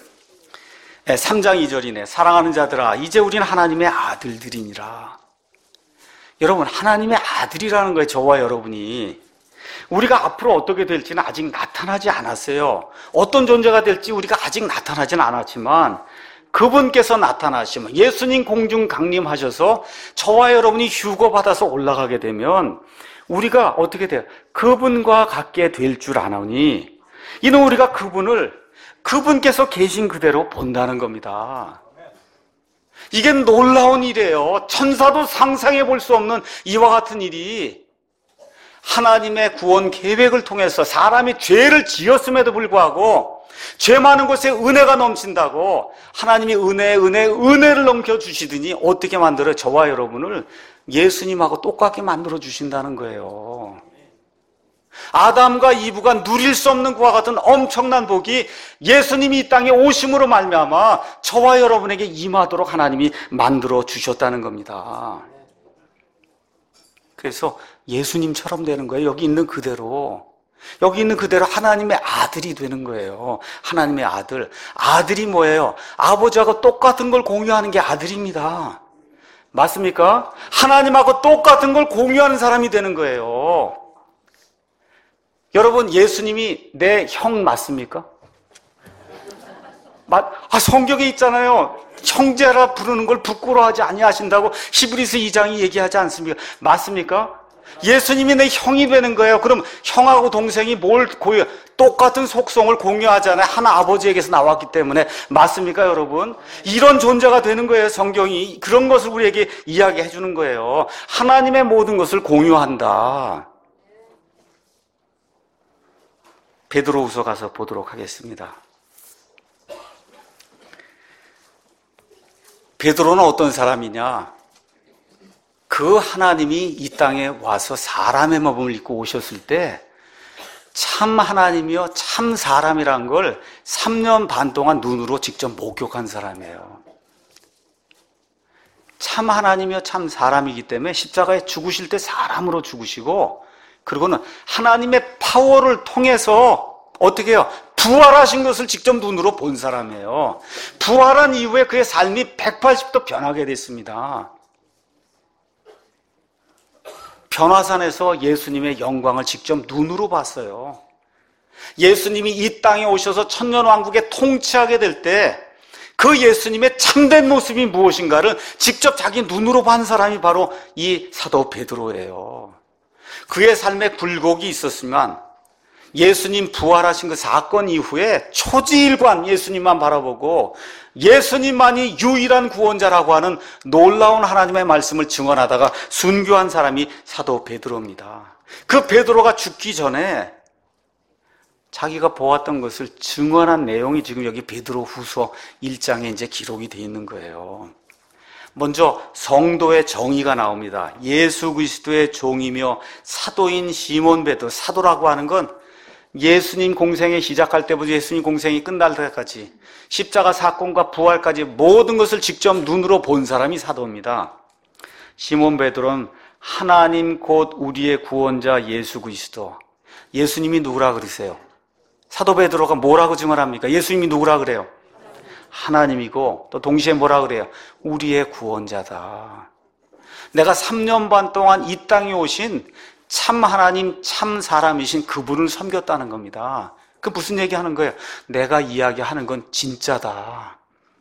3장 2절이네. 사랑하는 자들아, 이제 우리는 하나님의 아들들이니라. 여러분, 하나님의 아들이라는 거예요. 저와 여러분이. 우리가 앞으로 어떻게 될지는 아직 나타나지 않았어요. 어떤 존재가 될지 우리가 아직 나타나지는 않았지만 그분께서 나타나시면, 예수님 공중 강림하셔서 저와 여러분이 휴거받아서 올라가게 되면 우리가 어떻게 돼요? 그분과 같게 될 줄 아노니 이는 우리가 그분께서 계신 그대로 본다는 겁니다. 이게 놀라운 일이에요. 천사도 상상해 볼 수 없는 이와 같은 일이 하나님의 구원 계획을 통해서 사람이 죄를 지었음에도 불구하고 죄 많은 곳에 은혜가 넘친다고 하나님이 은혜를 넘겨주시더니 어떻게 만들어요? 저와 여러분을 예수님하고 똑같게 만들어 주신다는 거예요. 아담과 이브가 누릴 수 없는 그와 같은 엄청난 복이 예수님이 이 땅에 오심으로 말미암아 저와 여러분에게 임하도록 하나님이 만들어 주셨다는 겁니다. 그래서 예수님처럼 되는 거예요. 여기 있는 그대로 하나님의 아들이 되는 거예요. 하나님의 아들. 아들이 뭐예요? 아버지하고 똑같은 걸 공유하는 게 아들입니다. 맞습니까? 하나님하고 똑같은 걸 공유하는 사람이 되는 거예요. 여러분, 예수님이 내 형 맞습니까? 성경에 있잖아요. 형제라 부르는 걸 부끄러워하지 아니하신다고 히브리서 2장이 얘기하지 않습니까? 맞습니까? 예수님이 내 형이 되는 거예요. 그럼 형하고 동생이 똑같은 속성을 공유하잖아요. 한 아버지에게서 나왔기 때문에. 맞습니까, 여러분? 이런 존재가 되는 거예요. 성경이 그런 것을 우리에게 이야기해 주는 거예요. 하나님의 모든 것을 공유한다. 베드로후서 가서 보도록 하겠습니다. 베드로는 어떤 사람이냐? 그 하나님이 이 땅에 와서 사람의 몸을 입고 오셨을 때 참 하나님이요 참 사람이란 걸 3년 반 동안 눈으로 직접 목격한 사람이에요. 참 하나님이요 참 사람이기 때문에 십자가에 죽으실 때 사람으로 죽으시고, 그리고는 하나님의 파워를 통해서 어떻게 해요? 부활하신 것을 직접 눈으로 본 사람이에요. 부활한 이후에 그의 삶이 180도 변하게 됐습니다. 변화산에서 예수님의 영광을 직접 눈으로 봤어요. 예수님이 이 땅에 오셔서 천년왕국에 통치하게 될 때 그 예수님의 참된 모습이 무엇인가를 직접 자기 눈으로 본 사람이 바로 이 사도 베드로예요. 그의 삶에 굴곡이 있었지만 예수님 부활하신 그 사건 이후에 초지일관 예수님만 바라보고 예수님만이 유일한 구원자라고 하는 놀라운 하나님의 말씀을 증언하다가 순교한 사람이 사도 베드로입니다. 그 베드로가 죽기 전에 자기가 보았던 것을 증언한 내용이 지금 여기 베드로후서 1장에 이제 기록이 되어 있는 거예요. 먼저 성도의 정의가 나옵니다. 예수 그리스도의 종이며 사도인 시몬 베드로. 사도라고 하는 건 예수님 공생에 시작할 때부터 예수님 공생이 끝날 때까지 십자가 사건과 부활까지 모든 것을 직접 눈으로 본 사람이 사도입니다. 시몬 베드로는 하나님 곧 우리의 구원자 예수 그리스도. 예수님이 누구라 그러세요? 사도 베드로가 뭐라고 증언합니까? 예수님이 누구라 그래요? 하나님이고 또 동시에 뭐라 그래요? 우리의 구원자다. 내가 3년 반 동안 이 땅에 오신 참 하나님, 참 사람이신 그분을 섬겼다는 겁니다. 그 무슨 얘기하는 거예요? 내가 이야기하는 건 진짜다.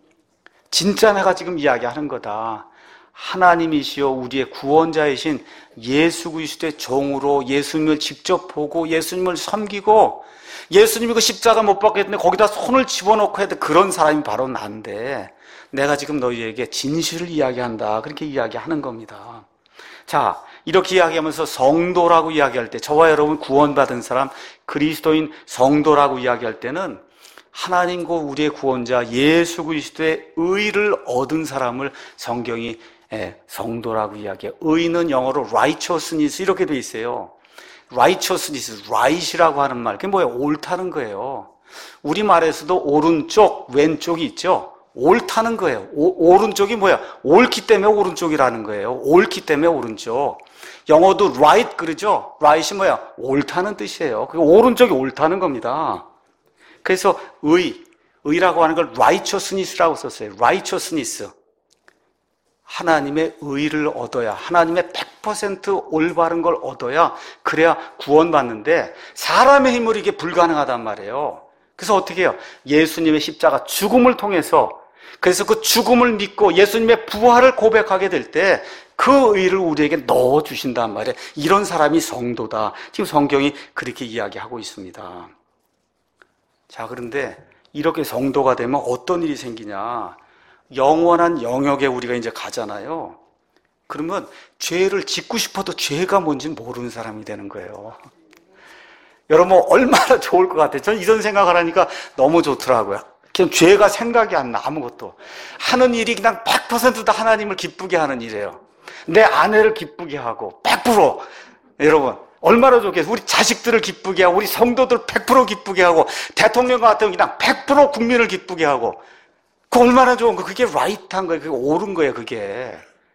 진짜 내가 지금 이야기하는 거다. 하나님이시여 우리의 구원자이신 예수 그리스도의 종으로 예수님을 직접 보고 예수님을 섬기고 예수님이 그 십자가 못 박겠는데 거기다 손을 집어넣고 해야 돼. 그런 사람이 바로 난데 내가 지금 너희에게 진실을 이야기한다. 그렇게 이야기하는 겁니다. 자, 이렇게 이야기하면서 성도라고 이야기할 때, 저와 여러분 구원받은 사람, 그리스도인 성도라고 이야기할 때는 하나님과 우리의 구원자 예수 그리스도의 의를 얻은 사람을 성경이 성도라고 이야기해요. 의는 영어로 righteousness 이렇게 돼 있어요. righteousness, right이라고 하는 말, 그게 뭐예요? 옳다는 거예요. 우리말에서도 오른쪽, 왼쪽이 있죠? 옳다는 거예요. 오른쪽이 뭐야? 옳기 때문에 오른쪽이라는 거예요. 옳기 때문에 오른쪽. 영어도 right 그러죠? right이 뭐야? 옳다는 뜻이에요. 그 오른쪽이 옳다는 겁니다. 그래서 의라고 하는 걸 righteousness라고 썼어요. righteousness. 하나님의 의를 얻어야, 하나님의 100% 올바른 걸 얻어야, 그래야 구원받는데 사람의 힘으로 이게 불가능하단 말이에요. 그래서 어떻게 해요? 예수님의 십자가 죽음을 통해서, 그래서 그 죽음을 믿고 예수님의 부활을 고백하게 될 때 그 의를 우리에게 넣어주신단 말이에요. 이런 사람이 성도다. 지금 성경이 그렇게 이야기하고 있습니다. 자, 그런데 이렇게 성도가 되면 어떤 일이 생기냐? 영원한 영역에 우리가 이제 가잖아요. 그러면 죄를 짓고 싶어도 죄가 뭔지 모르는 사람이 되는 거예요. 여러분 얼마나 좋을 것 같아요. 저는 이런 생각을 하니까 너무 좋더라고요. 그냥 죄가 생각이 안 나. 아무것도 하는 일이 그냥 100% 다 하나님을 기쁘게 하는 일이에요. 내 아내를 기쁘게 하고 100% 여러분 얼마나 좋겠어요. 우리 자식들을 기쁘게 하고 우리 성도들 100% 기쁘게 하고 대통령 같은 그냥 100% 국민을 기쁘게 하고, 그 얼마나 좋은 거. 그게 라이트한 거예요. 그게 옳은 거예요. 그게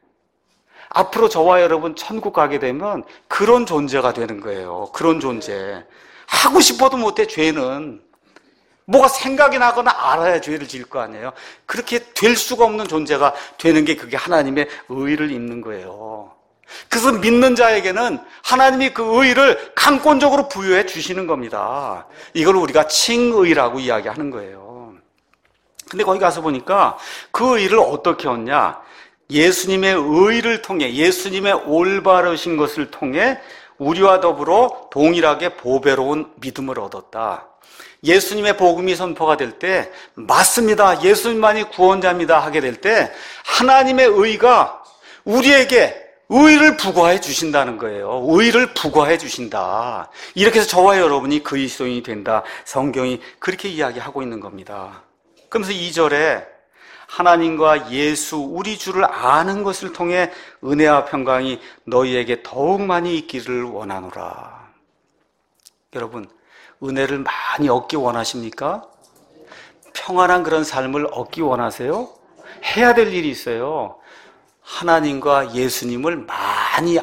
앞으로 저와 여러분 천국 가게 되면 그런 존재가 되는 거예요. 그런 존재. 하고 싶어도 못해. 죄는 뭐가 생각이 나거나 알아야 죄를 지을 거 아니에요. 그렇게 될 수가 없는 존재가 되는 게 그게 하나님의 의를 입는 거예요. 그래서 믿는 자에게는 하나님이 그 의를 강권적으로 부여해 주시는 겁니다. 이걸 우리가 칭의라고 이야기하는 거예요. 근데 거기 가서 보니까 그 의를 어떻게 얻냐? 예수님의 의를 통해, 예수님의 올바르신 것을 통해 우리와 더불어 동일하게 보배로운 믿음을 얻었다. 예수님의 복음이 선포가 될 때, 맞습니다, 예수님만이 구원자입니다 하게 될 때 하나님의 의가 우리에게 의를 부과해 주신다는 거예요. 의를 부과해 주신다. 이렇게 해서 저와 여러분이 그리스도인이 된다. 성경이 그렇게 이야기하고 있는 겁니다. 그러면서 2절에 하나님과 예수 우리 주를 아는 것을 통해 은혜와 평강이 너희에게 더욱 많이 있기를 원하노라. 여러분, 은혜를 많이 얻기 원하십니까? 평안한 그런 삶을 얻기 원하세요? 해야 될 일이 있어요. 하나님과 예수님을 많이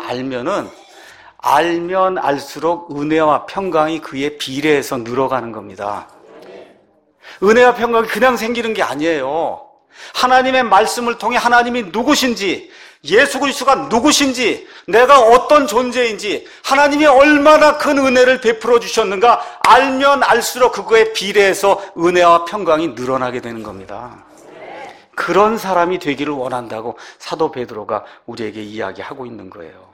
알면 알수록 은혜와 평강이 그에 비례해서 늘어가는 겁니다. 은혜와 평강이 그냥 생기는 게 아니에요. 하나님의 말씀을 통해 하나님이 누구신지, 예수 그리스도가 누구신지, 내가 어떤 존재인지, 하나님이 얼마나 큰 은혜를 베풀어 주셨는가 알면 알수록 그거에 비례해서 은혜와 평강이 늘어나게 되는 겁니다. 그런 사람이 되기를 원한다고 사도 베드로가 우리에게 이야기하고 있는 거예요.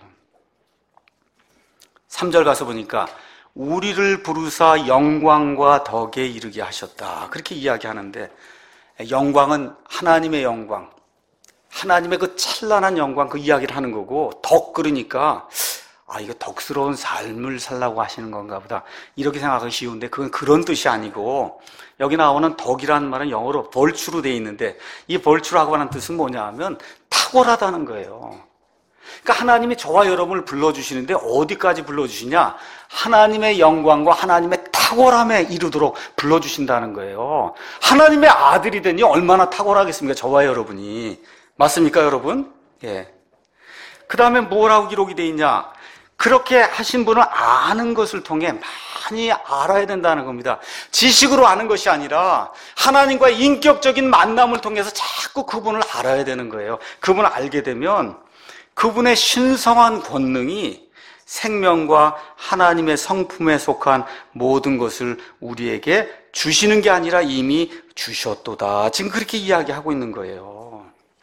3절 가서 보니까 우리를 부르사 영광과 덕에 이르게 하셨다, 그렇게 이야기하는데, 영광은 하나님의 영광, 하나님의 그 찬란한 영광, 그 이야기를 하는 거고, 덕 그러니까 이거 덕스러운 삶을 살라고 하시는 건가 보다 이렇게 생각하기 쉬운데, 그건 그런 뜻이 아니고, 여기 나오는 덕이라는 말은 영어로 벌추로 되어 있는데, 이 벌추라고 하는 뜻은 뭐냐 하면 탁월하다는 거예요. 그러니까 하나님이 저와 여러분을 불러주시는데 어디까지 불러주시냐? 하나님의 영광과 하나님의 탁월함에 이르도록 불러주신다는 거예요. 하나님의 아들이 되니 얼마나 탁월하겠습니까? 저와 여러분이. 맞습니까, 여러분? 예. 그 다음에 뭐라고 기록이 되어 있냐? 그렇게 하신 분을 아는 것을 통해 많이 알아야 된다는 겁니다. 지식으로 아는 것이 아니라 하나님과의 인격적인 만남을 통해서 자꾸 그분을 알아야 되는 거예요. 그분을 알게 되면 그분의 신성한 권능이 생명과 하나님의 성품에 속한 모든 것을 우리에게 주시는 게 아니라 이미 주셨도다. 지금 그렇게 이야기하고 있는 거예요.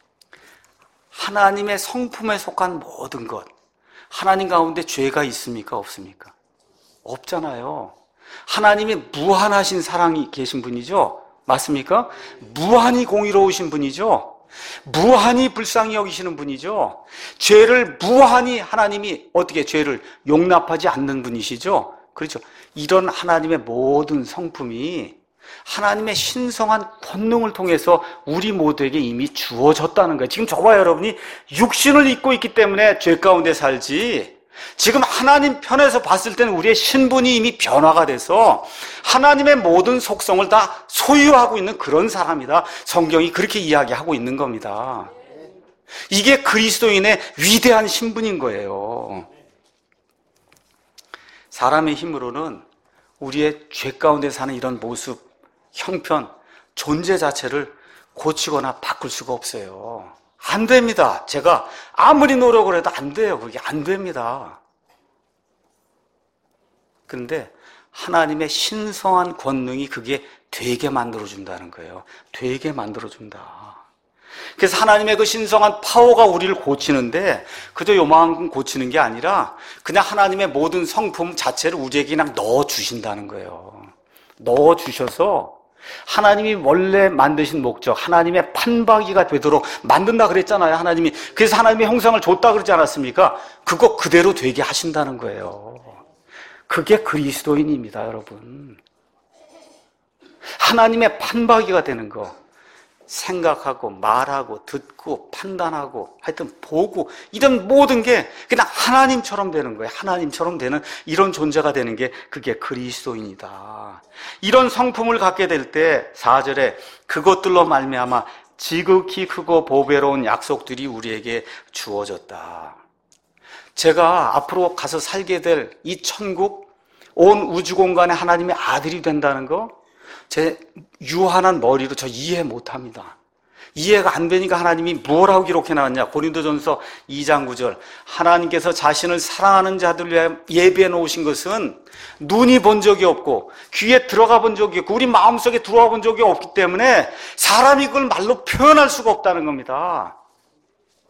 하나님의 성품에 속한 모든 것. 하나님 가운데 죄가 있습니까? 없습니까? 없잖아요. 하나님이 무한하신 사랑이 계신 분이죠? 맞습니까? 무한히 공의로우신 분이죠? 무한히 불쌍히 여기시는 분이죠? 죄를 무한히 하나님이 어떻게 죄를 용납하지 않는 분이시죠? 그렇죠? 이런 하나님의 모든 성품이 하나님의 신성한 권능을 통해서 우리 모두에게 이미 주어졌다는 거예요. 지금 저와 여러분이 육신을 입고 있기 때문에 죄 가운데 살지, 지금 하나님 편에서 봤을 때는 우리의 신분이 이미 변화가 돼서 하나님의 모든 속성을 다 소유하고 있는 그런 사람이다. 성경이 그렇게 이야기하고 있는 겁니다. 이게 그리스도인의 위대한 신분인 거예요. 사람의 힘으로는 우리의 죄 가운데 사는 이런 모습, 형편, 존재 자체를 고치거나 바꿀 수가 없어요. 안 됩니다. 제가 아무리 노력을 해도 안 돼요. 그게 안 됩니다. 그런데 하나님의 신성한 권능이 그게 되게 만들어준다는 거예요. 되게 만들어준다. 그래서 하나님의 그 신성한 파워가 우리를 고치는데 그저 요만큼 고치는 게 아니라 그냥 하나님의 모든 성품 자체를 우리에게 그냥 넣어주신다는 거예요. 넣어주셔서 하나님이 원래 만드신 목적, 하나님의 판박이가 되도록 만든다 그랬잖아요. 하나님이. 그래서 하나님의 형상을 줬다 그러지 않았습니까? 그거 그대로 되게 하신다는 거예요. 그게 그리스도인입니다, 여러분. 하나님의 판박이가 되는 거. 생각하고 말하고 듣고 판단하고 하여튼 보고 이런 모든 게 그냥 하나님처럼 되는 거예요. 하나님처럼 되는 이런 존재가 되는 게 그게 그리스도인이다. 이런 성품을 갖게 될 때 4절에 그것들로 말미암아 지극히 크고 보배로운 약속들이 우리에게 주어졌다. 제가 앞으로 가서 살게 될 이 천국, 온 우주 공간에 하나님의 아들이 된다는 거 제 유한한 머리로 저 이해 못합니다. 이해가 안 되니까 하나님이 뭐라고 기록해 놨냐? 고린도전서 2장 9절 하나님께서 자신을 사랑하는 자들을 위하여 예비해 놓으신 것은 눈이 본 적이 없고 귀에 들어가 본 적이 없고 우리 마음속에 들어와 본 적이 없기 때문에 사람이 그걸 말로 표현할 수가 없다는 겁니다.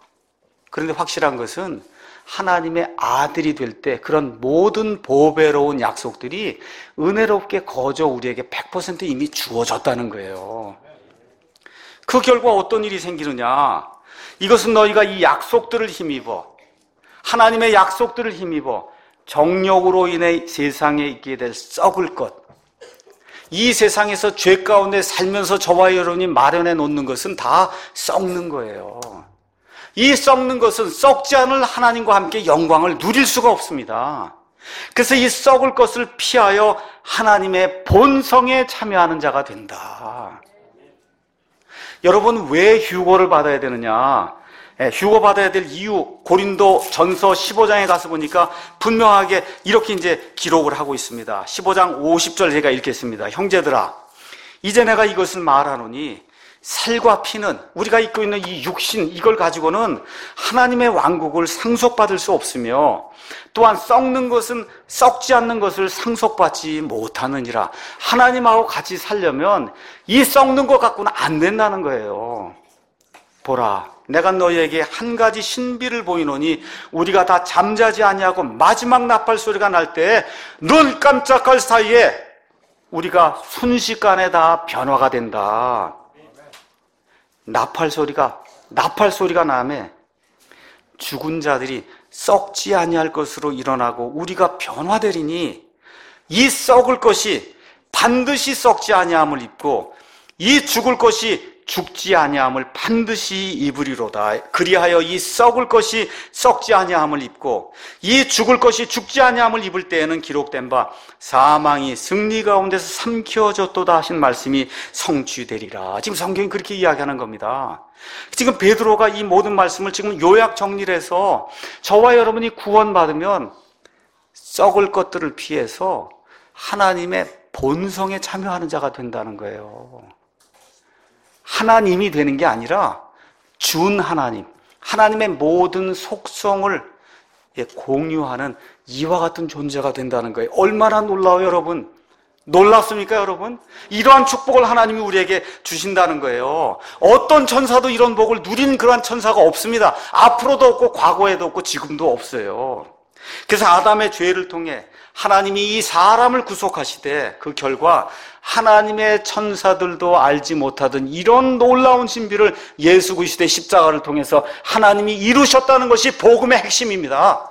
그런데 확실한 것은 하나님의 아들이 될 때 그런 모든 보배로운 약속들이 은혜롭게 거저 우리에게 100% 이미 주어졌다는 거예요. 그 결과 어떤 일이 생기느냐? 이것은 너희가 이 약속들을 힘입어, 하나님의 약속들을 힘입어 정욕으로 인해 세상에 있게 될 썩을 것, 이 세상에서 죄 가운데 살면서 저와 여러분이 마련해 놓는 것은 다 썩는 거예요. 이 썩는 것은 썩지 않을 하나님과 함께 영광을 누릴 수가 없습니다. 그래서 이 썩을 것을 피하여 하나님의 본성에 참여하는 자가 된다. 여러분, 왜 휴거를 받아야 되느냐? 휴거 받아야 될 이유, 고린도 전서 15장에 가서 보니까 분명하게 이렇게 이제 기록을 하고 있습니다. 15장 50절 제가 읽겠습니다. 형제들아, 이제 내가 이것을 말하노니 살과 피는, 우리가 입고 있는 이 육신, 이걸 가지고는 하나님의 왕국을 상속받을 수 없으며 또한 썩는 것은 썩지 않는 것을 상속받지 못하느니라. 하나님하고 같이 살려면 이 썩는 것 갖고는 안 된다는 거예요. 보라, 내가 너희에게 한 가지 신비를 보이노니 우리가 다 잠자지 아니하고 마지막 나팔 소리가 날 때 눈 깜짝할 사이에 우리가 순식간에 다 변화가 된다. 나팔 소리가 나매 죽은 자들이 썩지 아니할 것으로 일어나고 우리가 변화되리니 이 썩을 것이 반드시 썩지 아니함을 입고 이 죽을 것이 죽지 아니함을 반드시 입으리로다. 그리하여 이 썩을 것이 썩지 아니함을 입고 이 죽을 것이 죽지 아니함을 입을 때에는 기록된 바 사망이 승리 가운데서 삼켜졌도다 하신 말씀이 성취되리라. 지금 성경이 그렇게 이야기하는 겁니다. 지금 베드로가 이 모든 말씀을 지금 요약 정리를 해서 저와 여러분이 구원받으면 썩을 것들을 피해서 하나님의 본성에 참여하는 자가 된다는 거예요. 하나님이 되는 게 아니라 준 하나님, 하나님의 모든 속성을 공유하는 이와 같은 존재가 된다는 거예요. 얼마나 놀라워요, 여러분? 놀랍습니까, 여러분? 이러한 축복을 하나님이 우리에게 주신다는 거예요. 어떤 천사도 이런 복을 누린 그러한 천사가 없습니다. 앞으로도 없고 과거에도 없고 지금도 없어요. 그래서 아담의 죄를 통해 하나님이 이 사람을 구속하시되 그 결과 하나님의 천사들도 알지 못하던 이런 놀라운 신비를 예수 그리스도의 십자가를 통해서 하나님이 이루셨다는 것이 복음의 핵심입니다.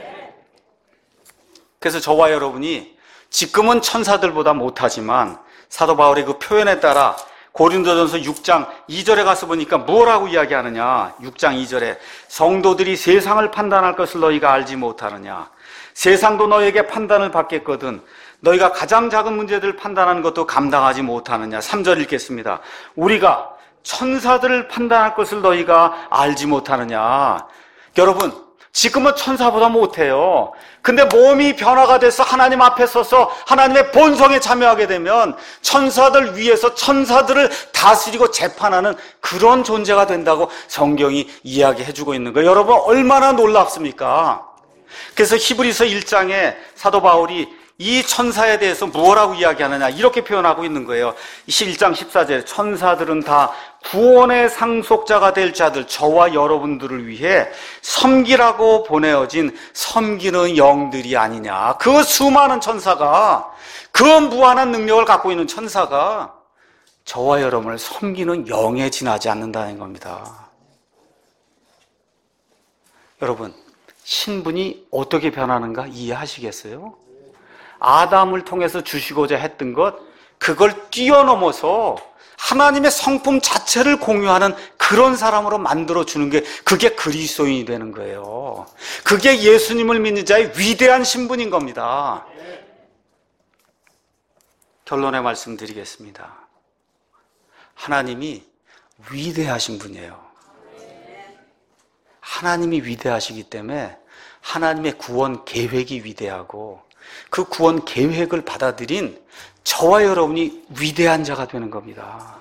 그래서 저와 여러분이 지금은 천사들보다 못하지만 사도 바울의 그 표현에 따라 고린도전서 6장 2절에 가서 보니까 뭐라고 이야기하느냐? 6장 2절에 성도들이 세상을 판단할 것을 너희가 알지 못하느냐? 세상도 너희에게 판단을 받겠거든 너희가 가장 작은 문제들을 판단하는 것도 감당하지 못하느냐? 3절 읽겠습니다. 우리가 천사들을 판단할 것을 너희가 알지 못하느냐? 여러분, 지금은 천사보다 못해요. 근데 몸이 변화가 돼서 하나님 앞에 서서 하나님의 본성에 참여하게 되면 천사들 위에서 천사들을 다스리고 재판하는 그런 존재가 된다고 성경이 이야기해주고 있는 거예요. 여러분, 얼마나 놀랍습니까? 그래서 히브리서 1장에 사도 바울이 이 천사에 대해서 무엇라고 이야기하느냐 이렇게 표현하고 있는 거예요. 1장 14절에 천사들은 다 구원의 상속자가 될 자들 저와 여러분들을 위해 섬기라고 보내어진 섬기는 영들이 아니냐. 그 수많은 천사가, 그 무한한 능력을 갖고 있는 천사가 저와 여러분을 섬기는 영에 지나지 않는다는 겁니다. 여러분, 신분이 어떻게 변하는가 이해하시겠어요? 아담을 통해서 주시고자 했던 것, 그걸 뛰어넘어서 하나님의 성품 자체를 공유하는 그런 사람으로 만들어주는 게, 그게 그리스도인이 되는 거예요. 그게 예수님을 믿는 자의 위대한 신분인 겁니다. 결론의 말씀 드리겠습니다. 하나님이 위대하신 분이에요. 하나님이 위대하시기 때문에 하나님의 구원 계획이 위대하고 그 구원 계획을 받아들인 저와 여러분이 위대한 자가 되는 겁니다.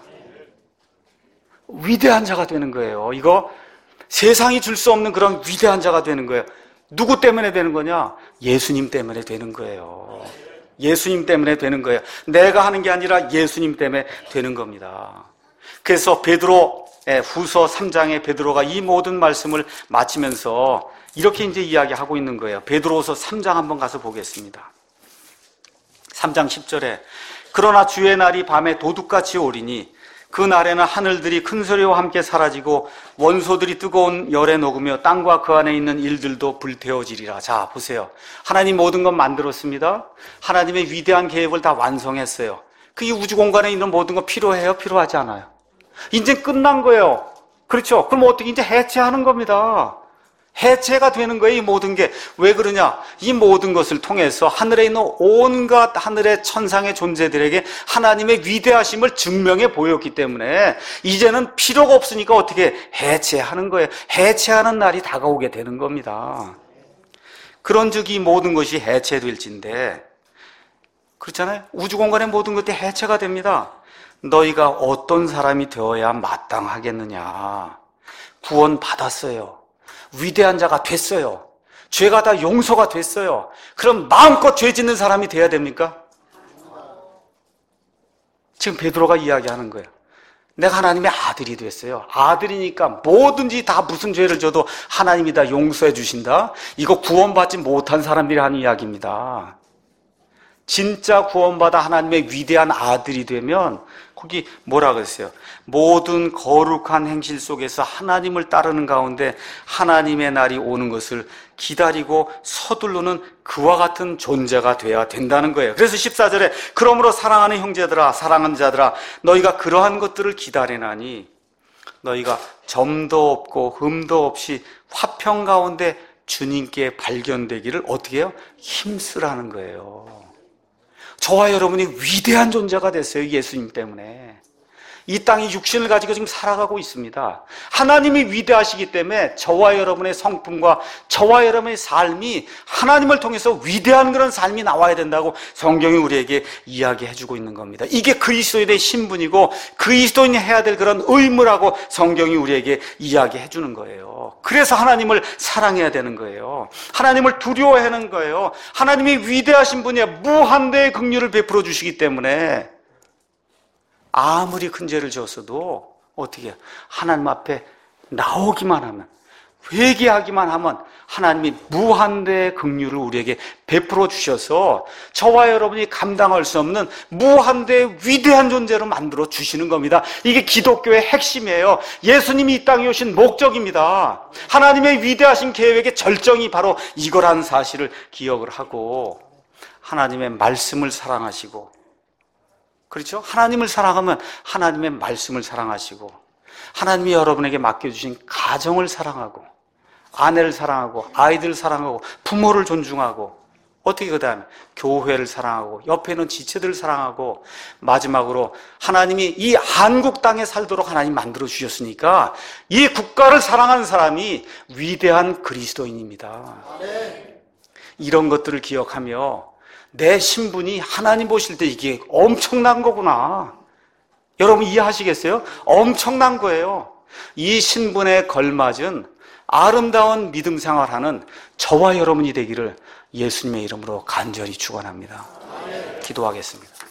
위대한 자가 되는 거예요. 이거 세상이 줄 수 없는 그런 위대한 자가 되는 거예요. 누구 때문에 되는 거냐? 예수님 때문에 되는 거예요. 예수님 때문에 되는 거예요. 내가 하는 게 아니라 예수님 때문에 되는 겁니다. 그래서 베드로 후서 3장에 베드로가 이 모든 말씀을 마치면서 이렇게 이제 이야기하고 있는 거예요. 베드로후서 3장 한번 가서 보겠습니다. 3장 10절에 그러나 주의 날이 밤에 도둑같이 오리니 그 날에는 하늘들이 큰 소리와 함께 사라지고 원소들이 뜨거운 열에 녹으며 땅과 그 안에 있는 일들도 불태워지리라. 자, 보세요. 하나님 모든 것 만들었습니다. 하나님의 위대한 계획을 다 완성했어요. 그 이 우주 공간에 있는 모든 거 필요해요? 필요하지 않아요? 이제 끝난 거예요. 그렇죠? 그럼 어떻게 이제 해체하는 겁니다. 해체가 되는 거예요, 이 모든 게. 왜 그러냐? 이 모든 것을 통해서 하늘에 있는 온갖 하늘의 천상의 존재들에게 하나님의 위대하심을 증명해 보였기 때문에 이제는 필요가 없으니까 어떻게 해체하는 거예요. 해체하는 날이 다가오게 되는 겁니다. 그런즉 이 모든 것이 해체될진데, 그렇잖아요? 우주 공간의 모든 것들이 해체가 됩니다. 너희가 어떤 사람이 되어야 마땅하겠느냐? 구원 받았어요. 위대한 자가 됐어요. 죄가 다 용서가 됐어요. 그럼 마음껏 죄 짓는 사람이 돼야 됩니까? 지금 베드로가 이야기하는 거예요. 내가 하나님의 아들이 됐어요. 아들이니까 뭐든지 다 무슨 죄를 져도 하나님이 다 용서해 주신다. 이거 구원받지 못한 사람들이 하는 이야기입니다. 진짜 구원받아 하나님의 위대한 아들이 되면 거기 뭐라 그랬어요? 모든 거룩한 행실 속에서 하나님을 따르는 가운데 하나님의 날이 오는 것을 기다리고 서두르는 그와 같은 존재가 돼야 된다는 거예요. 그래서 14절에 그러므로 사랑하는 형제들아, 사랑하는 자들아, 너희가 그러한 것들을 기다리나니 너희가 점도 없고 흠도 없이 화평 가운데 주님께 발견되기를 어떻게 해요? 힘쓰라는 거예요. 저와 여러분이 위대한 존재가 됐어요. 예수님 때문에. 이 땅이 육신을 가지고 지금 살아가고 있습니다. 하나님이 위대하시기 때문에 저와 여러분의 성품과 저와 여러분의 삶이 하나님을 통해서 위대한 그런 삶이 나와야 된다고 성경이 우리에게 이야기해주고 있는 겁니다. 이게 그리스도인의 신분이고 그리스도인이 해야 될 그런 의무라고 성경이 우리에게 이야기해주는 거예요. 그래서 하나님을 사랑해야 되는 거예요. 하나님을 두려워해야 하는 거예요. 하나님이 위대하신 분이야. 무한대의 긍휼을 베풀어 주시기 때문에 아무리 큰 죄를 지었어도 어떻게 해요? 하나님 앞에 나오기만 하면, 회개하기만 하면 하나님이 무한대의 긍휼을 우리에게 베풀어 주셔서 저와 여러분이 감당할 수 없는 무한대의 위대한 존재로 만들어 주시는 겁니다. 이게 기독교의 핵심이에요. 예수님이 이 땅에 오신 목적입니다. 하나님의 위대하신 계획의 절정이 바로 이거라는 사실을 기억을 하고 하나님의 말씀을 사랑하시고, 그렇죠? 하나님을 사랑하면 하나님의 말씀을 사랑하시고 하나님이 여러분에게 맡겨주신 가정을 사랑하고 아내를 사랑하고 아이들을 사랑하고 부모를 존중하고 어떻게 그 다음에 교회를 사랑하고 옆에 있는 지체들을 사랑하고 마지막으로 하나님이 이 한국 땅에 살도록 하나님 만들어 주셨으니까 이 국가를 사랑하는 사람이 위대한 그리스도인입니다. 이런 것들을 기억하며 내 신분이 하나님 보실 때 이게 엄청난 거구나. 여러분 이해하시겠어요? 엄청난 거예요. 이 신분에 걸맞은 아름다운 믿음 생활하는 저와 여러분이 되기를 예수님의 이름으로 간절히 축원합니다. 기도하겠습니다.